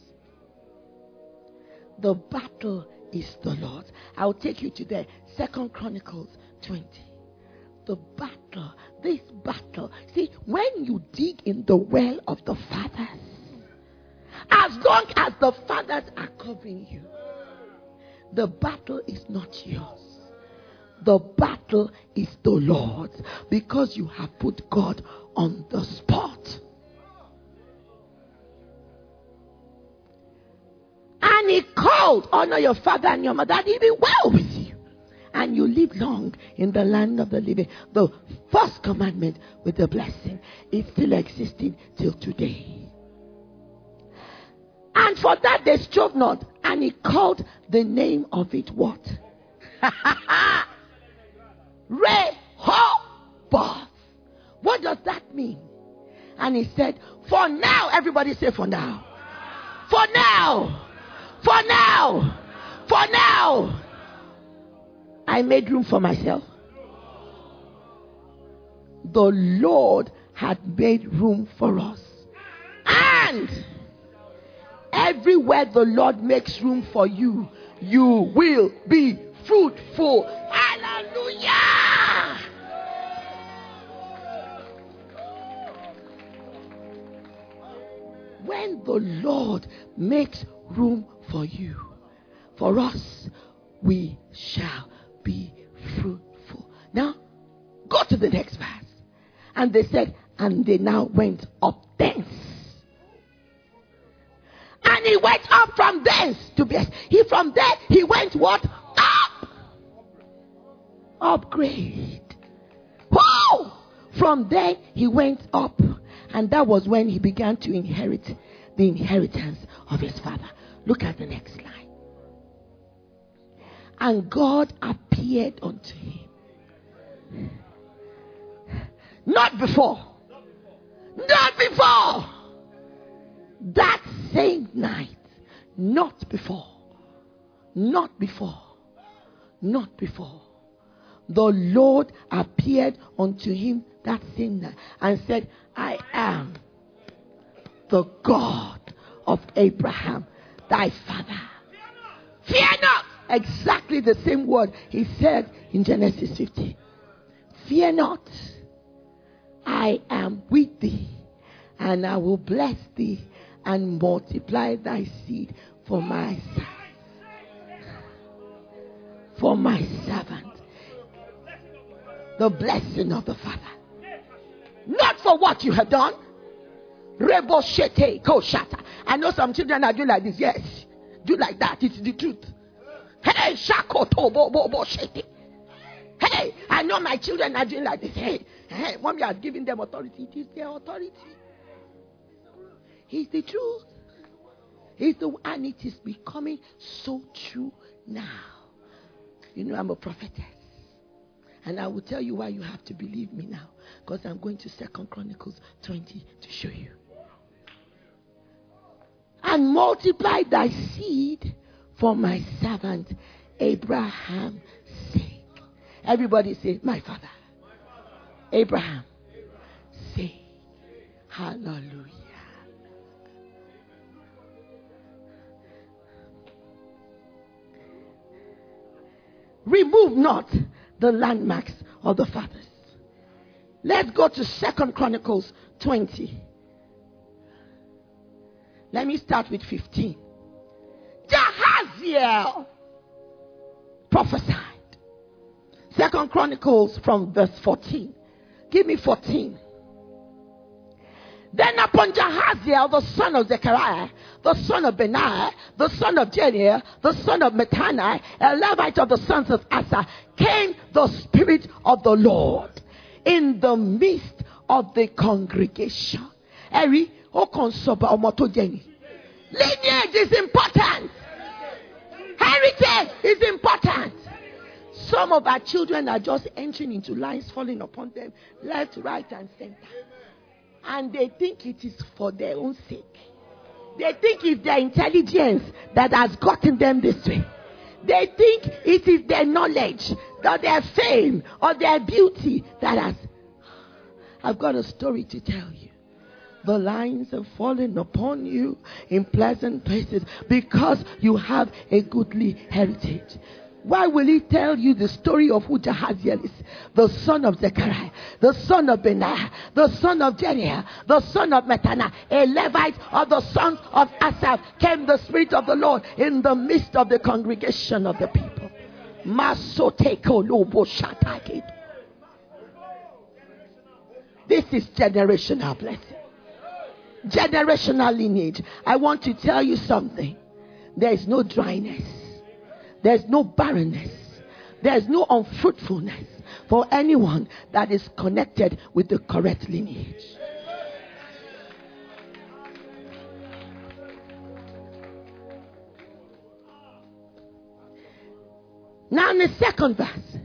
The battle is the Lord's. I'll take you to the Second Chronicles twenty. The battle, this battle. See, when you dig in the well of the fathers, as long as the fathers are covering you, the battle is not yours. The battle is the Lord's, because you have put God on the spot. And he called, honor your father and your mother, and it be well with you, and you live long in the land of the living. The first commandment with the blessing is still existing till today. And for that they strove not, and he called the name of it what? Rehoboth. What does that mean? And he said, for now, everybody say for now. For now. For now. For now. I made room for myself. The Lord had made room for us. And everywhere the Lord makes room for you, you will be fruitful. Hallelujah. When the Lord makes room for you, for us, we shall be fruitful. Now, go to the next verse. And they said, and they now went up thence. And he went up from thence to be. He from there, he went what? Up. Upgrade. Whoa! From there, he went up. And that was when he began to inherit the inheritance of his father. Look at the next slide. And God appeared unto him. Not before. Not before. That same night. Not before. Not before. Not before. The Lord appeared unto him that same night and said, I am the God of Abraham, thy father. Fear not. Exactly the same word he said in Genesis fifty. Fear not. I am with thee, and I will bless thee and multiply thy seed for my son, for my servant. The blessing of the Father. Not for what you have done. Rebo shete koshata. I know some children are doing like this. Yes, do like that. It's the truth. Hey, shakoto bo bo bo shete. Hey, I know my children are doing like this. Hey, hey, mommy has given them authority. It is their authority. It's the truth. It's the and it is becoming so true now. You know, I'm a prophetess. And I will tell you why you have to believe me now. Because I'm going to Second Chronicles twenty to show you. And multiply thy seed for my servant Abraham's sake. Everybody say, my father. Abraham. Say, hallelujah. Remove not the landmarks of the fathers. Let's go to Second Chronicles twenty. Let me start with fifteen. Jahaziel prophesied. Second Chronicles from verse fourteen. Give me fourteen. Then upon Jahaziel, the son of Zechariah, the son of Benaiah, the son of Jediel, the son of Mattaniah, a Levite of the sons of Asa, came the Spirit of the Lord in the midst of the congregation. Eri, okonsoba omotogeni. Lineage is important. Heritage is important. Some of our children are just entering into lines falling upon them left, right, and center. And they think it is for their own sake. They think it's their intelligence that has gotten them this way. They think it is their knowledge, or their fame, or their beauty that has. I've got a story to tell you. The lines have fallen upon you in pleasant places because you have a goodly heritage. Why will he tell you the story of who Jahaziel is? The son of Zechariah, the son of Benaiah, the son of Jediel, the son of Mattaniah, a Levite of the sons of Asaph, came the Spirit of the Lord in the midst of the congregation of the people. This is generational blessing. Generational lineage. I want to tell you something. There is no dryness. There's no barrenness. There's no unfruitfulness for anyone that is connected with the correct lineage. Now in the second verse,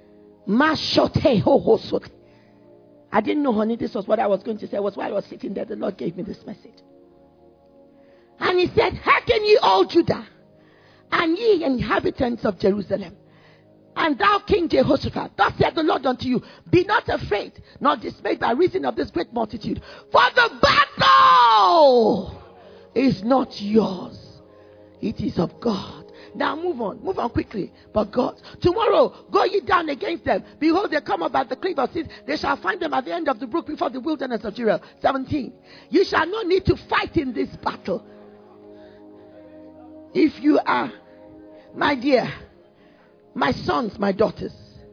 I didn't know, honey, this was what I was going to say. It was while I was sitting there, the Lord gave me this message. And he said, hearken ye all Judah, and ye inhabitants of Jerusalem, and thou King Jehoshaphat, thus said the Lord unto you, be not afraid, nor dismayed by reason of this great multitude, for the battle is not yours, it is of God. Now move on, move on quickly. But God, tomorrow go ye down against them. Behold, they come about the cliff of Cis. They shall find them at the end of the brook before the wilderness of Jeruel. seventeen. You shall not need to fight in this battle. If you are, my dear, my sons, my daughters,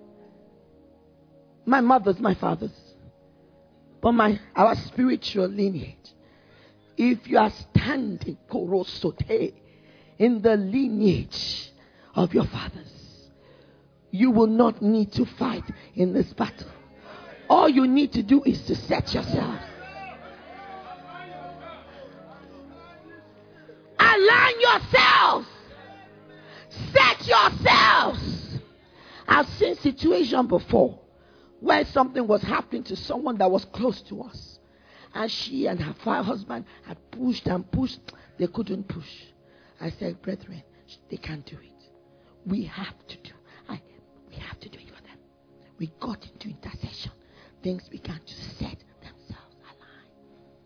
my mothers, my fathers, but my our spiritual lineage, if you are standing korosote in the lineage of your fathers, you will not need to fight in this battle. All you need to do is to set yourself. Align yourselves. Set yourselves. I've seen situations before where something was happening to someone that was close to us, and she and her husband had pushed and pushed. They couldn't push. I said, brethren, they can't do it. We have to do. I, we have to do it for them. We got into intercession. Things began to set themselves aligned.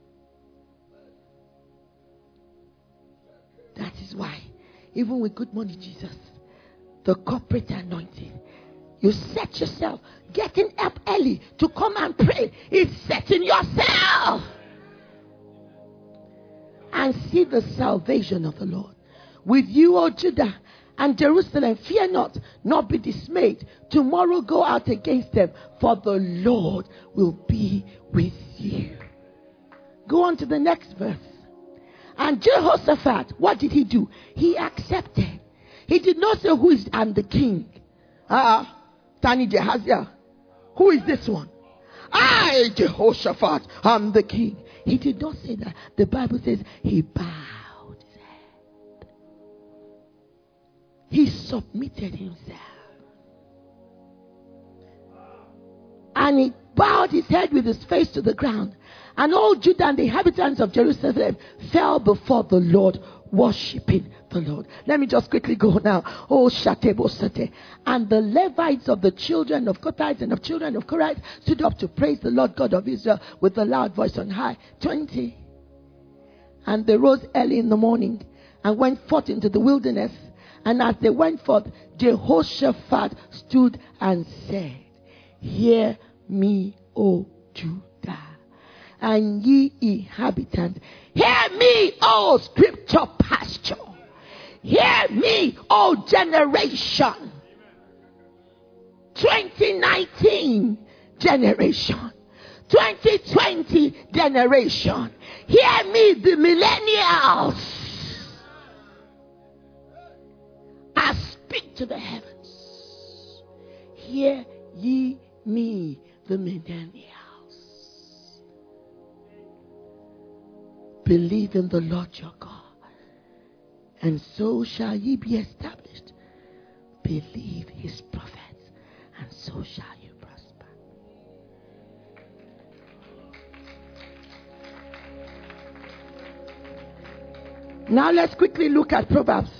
That is why, even with Good Morning Jesus, the corporate anointing, you set yourself. Getting up early to come and pray is setting yourself. And see the salvation of the Lord. With you, O Judah and Jerusalem, fear not, nor be dismayed. Tomorrow go out against them, for the Lord will be with you. Go on to the next verse. And Jehoshaphat, what did he do? He accepted. He did not say, who is I'm the king. Ah, uh, Tani Jehaziel. Who is this one? I, Jehoshaphat, I'm the king. He did not say that. The Bible says he bowed his head. He submitted himself. And he bowed his head with his face to the ground. And all Judah and the inhabitants of Jerusalem fell before the Lord worshiping the Lord. Let me just quickly go now. Oh, Shatebo Sate. And the Levites of the children of Kohathites and of children of Korah stood up to praise the Lord God of Israel with a loud voice on high. twenty. And they rose early in the morning and went forth into the wilderness. And as they went forth, Jehoshaphat stood and said, Hear me, O Judah, and ye inhabitants. Hear me, O scripture pasture. Hear me, O generation. twenty nineteen generation. twenty twenty generation. Hear me, the millennials. I speak to the heavens. Hear ye me, the millennials. Believe in the Lord your God, and so shall ye be established. Believe his prophets, and so shall you prosper. Now let's quickly look at Proverbs.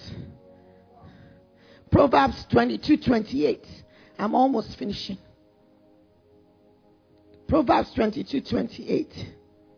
Proverbs twenty-two twenty-eight. I'm almost finishing. Proverbs twenty-two twenty-eight.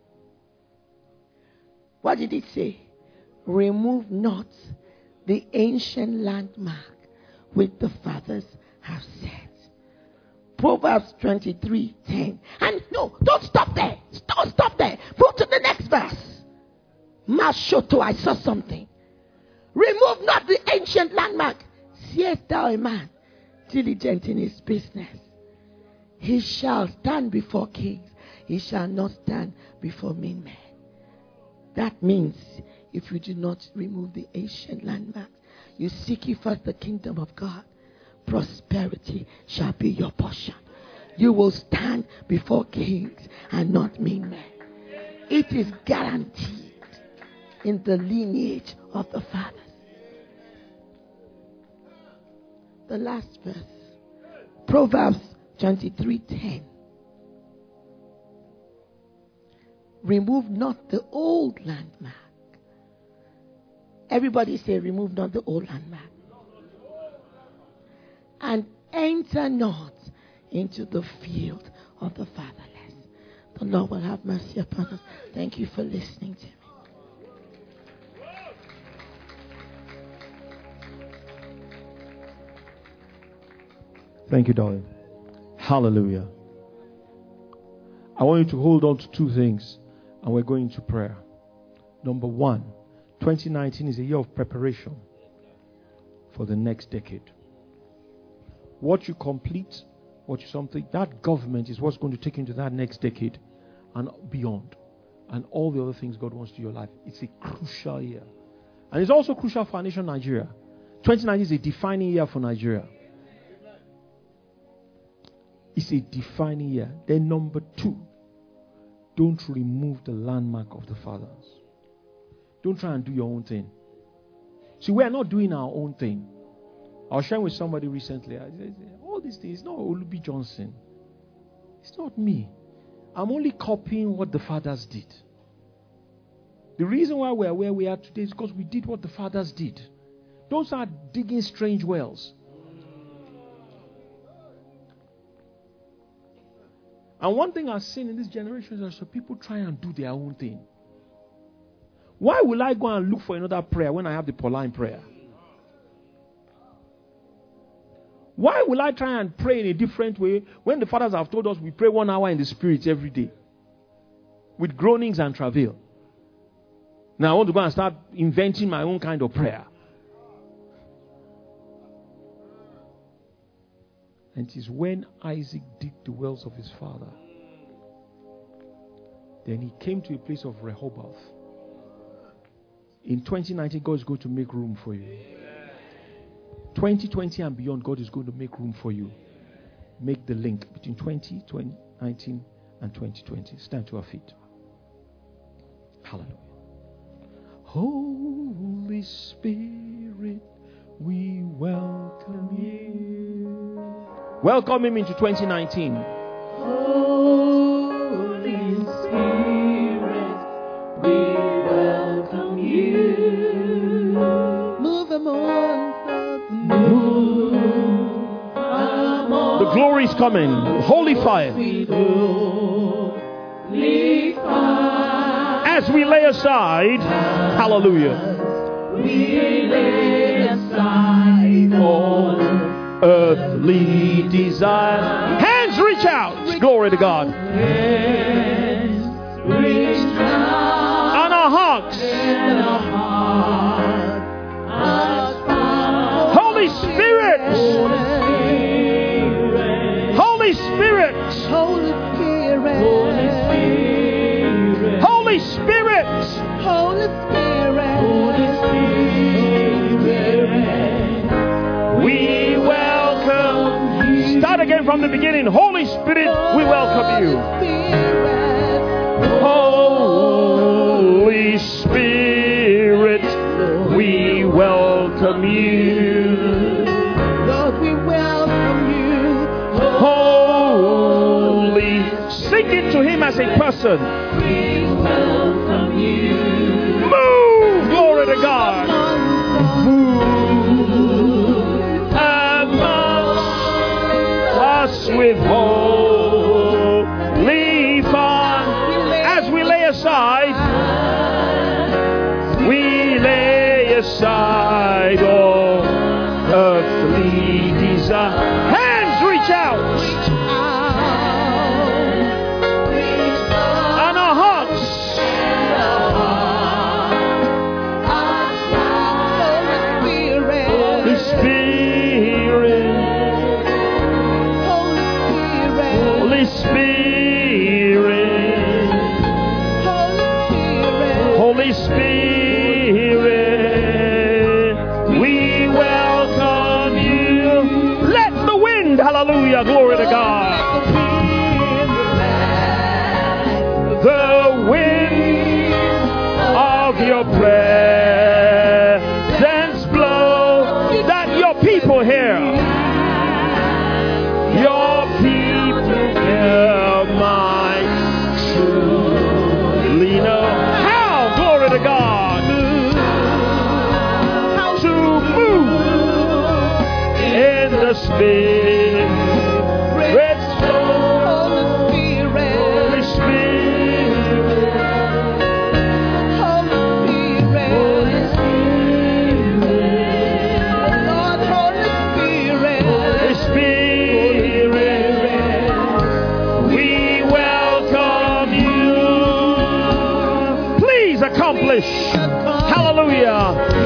What did it say? Remove not the ancient landmark which the fathers have set. Proverbs twenty-three ten. And no, don't stop there. Don't stop there. Move to the next verse. Mashoto, I saw something. Remove not the ancient landmark. Seest thou a man diligent in his business? He shall stand before kings. He shall not stand before mean men. That means if you do not remove the ancient landmarks, you seek ye first the kingdom of God, prosperity shall be your portion. You will stand before kings and not mean men. It is guaranteed in the lineage of the fathers. The last verse, Proverbs twenty-three ten. Remove not the old landmark. Everybody say, remove not the old landmark. And enter not into the field of the fatherless. The Lord will have mercy upon us. Thank you for listening to me. Thank you, darling. Hallelujah. I want you to hold on to two things, and we're going to prayer. Number one, twenty nineteen is a year of preparation for the next decade. What you complete, what you something, that government is what's going to take you into that next decade and beyond. And all the other things God wants to do in your life. It's a crucial year. And it's also crucial for our nation, Nigeria. twenty nineteen is a defining year for Nigeria. It's a defining year. Then number two, don't remove the landmark of the fathers. Don't try and do your own thing. See, we are not doing our own thing. I was sharing with somebody recently. I said, all these things, it's not Olubi Johnson. It's not me. I'm only copying what the fathers did. The reason why we are where we are today is because we did what the fathers did. Don't start digging strange wells. And one thing I've seen in this generation is that people try and do their own thing. Why will I go and look for another prayer when I have the Pauline prayer? Why will I try and pray in a different way when the fathers have told us we pray one hour in the spirit every day with groanings and travail? Now I want to go and start inventing my own kind of prayer. And it is when Isaac digged the wells of his father, then he came to a place of Rehoboth. In twenty nineteen, God is going to make room for you. twenty twenty and beyond, God is going to make room for you. Make the link between twenty nineteen and twenty twenty. Stand to our feet. Hallelujah. Holy Spirit, we welcome you. Welcome him into twenty nineteen. Holy Spirit, we welcome you. glory is coming. Holy fire. As we lay aside, hallelujah, we lay aside all earthly desire. Hands reach out. Glory to God. Hands reach out. And our hearts. And our hearts. Holy Spirit. Holy Spirit. Holy Spirit. Holy Spirit. Holy Spirit. Holy Spirit. Holy Spirit. We welcome you. Start again from the beginning. Holy Spirit, we welcome you. Holy Spirit, we welcome you. Lord, we welcome you. Holy, sing it to him as a person. We welcome you. Move, glory to God. Move amongst us with holy fire. As we lay aside, we lay aside all earthly desire. Hands reach out. And our hearts. Holy Spirit. Holy Spirit. Holy Spirit. We welcome you. Let the wind, hallelujah, glory to God. The wind of your presence blow, that your people hear. Your people hear my truly know. How, glory to God, to move in the Spirit. Holy Spirit. Holy Spirit. We welcome you. Please accomplish. Hallelujah.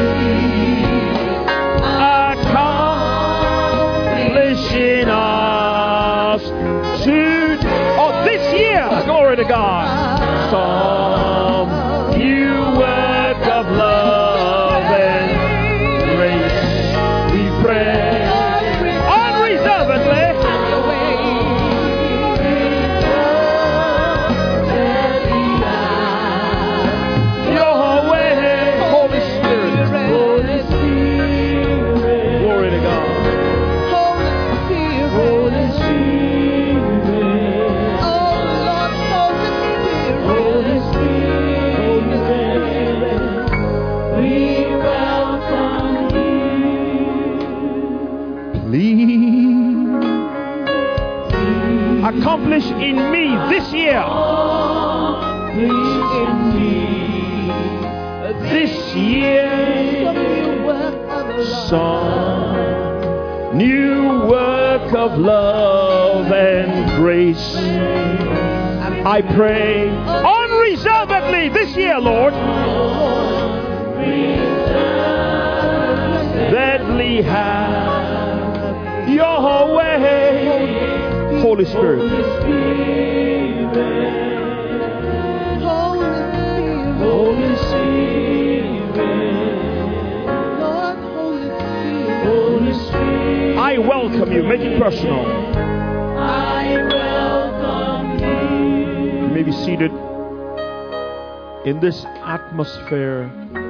Accomplishing us to oh, this year. Glory to God. Some new work of love and grace. We pray unreservedly. Your way, Holy Spirit. Holy Spirit. Glory to God. Holy Spirit. Holy Spirit. Oh Lord, Holy Spirit. Holy Spirit. We welcome you. Please accomplish in me this year. This year, some new work of love and grace. I pray unreservedly this year, Lord, that we have your way, Holy Spirit. Holy Spirit, Lord, Holy Spirit, Holy Spirit. I welcome you. Make it personal. I welcome you. You may be seated in this atmosphere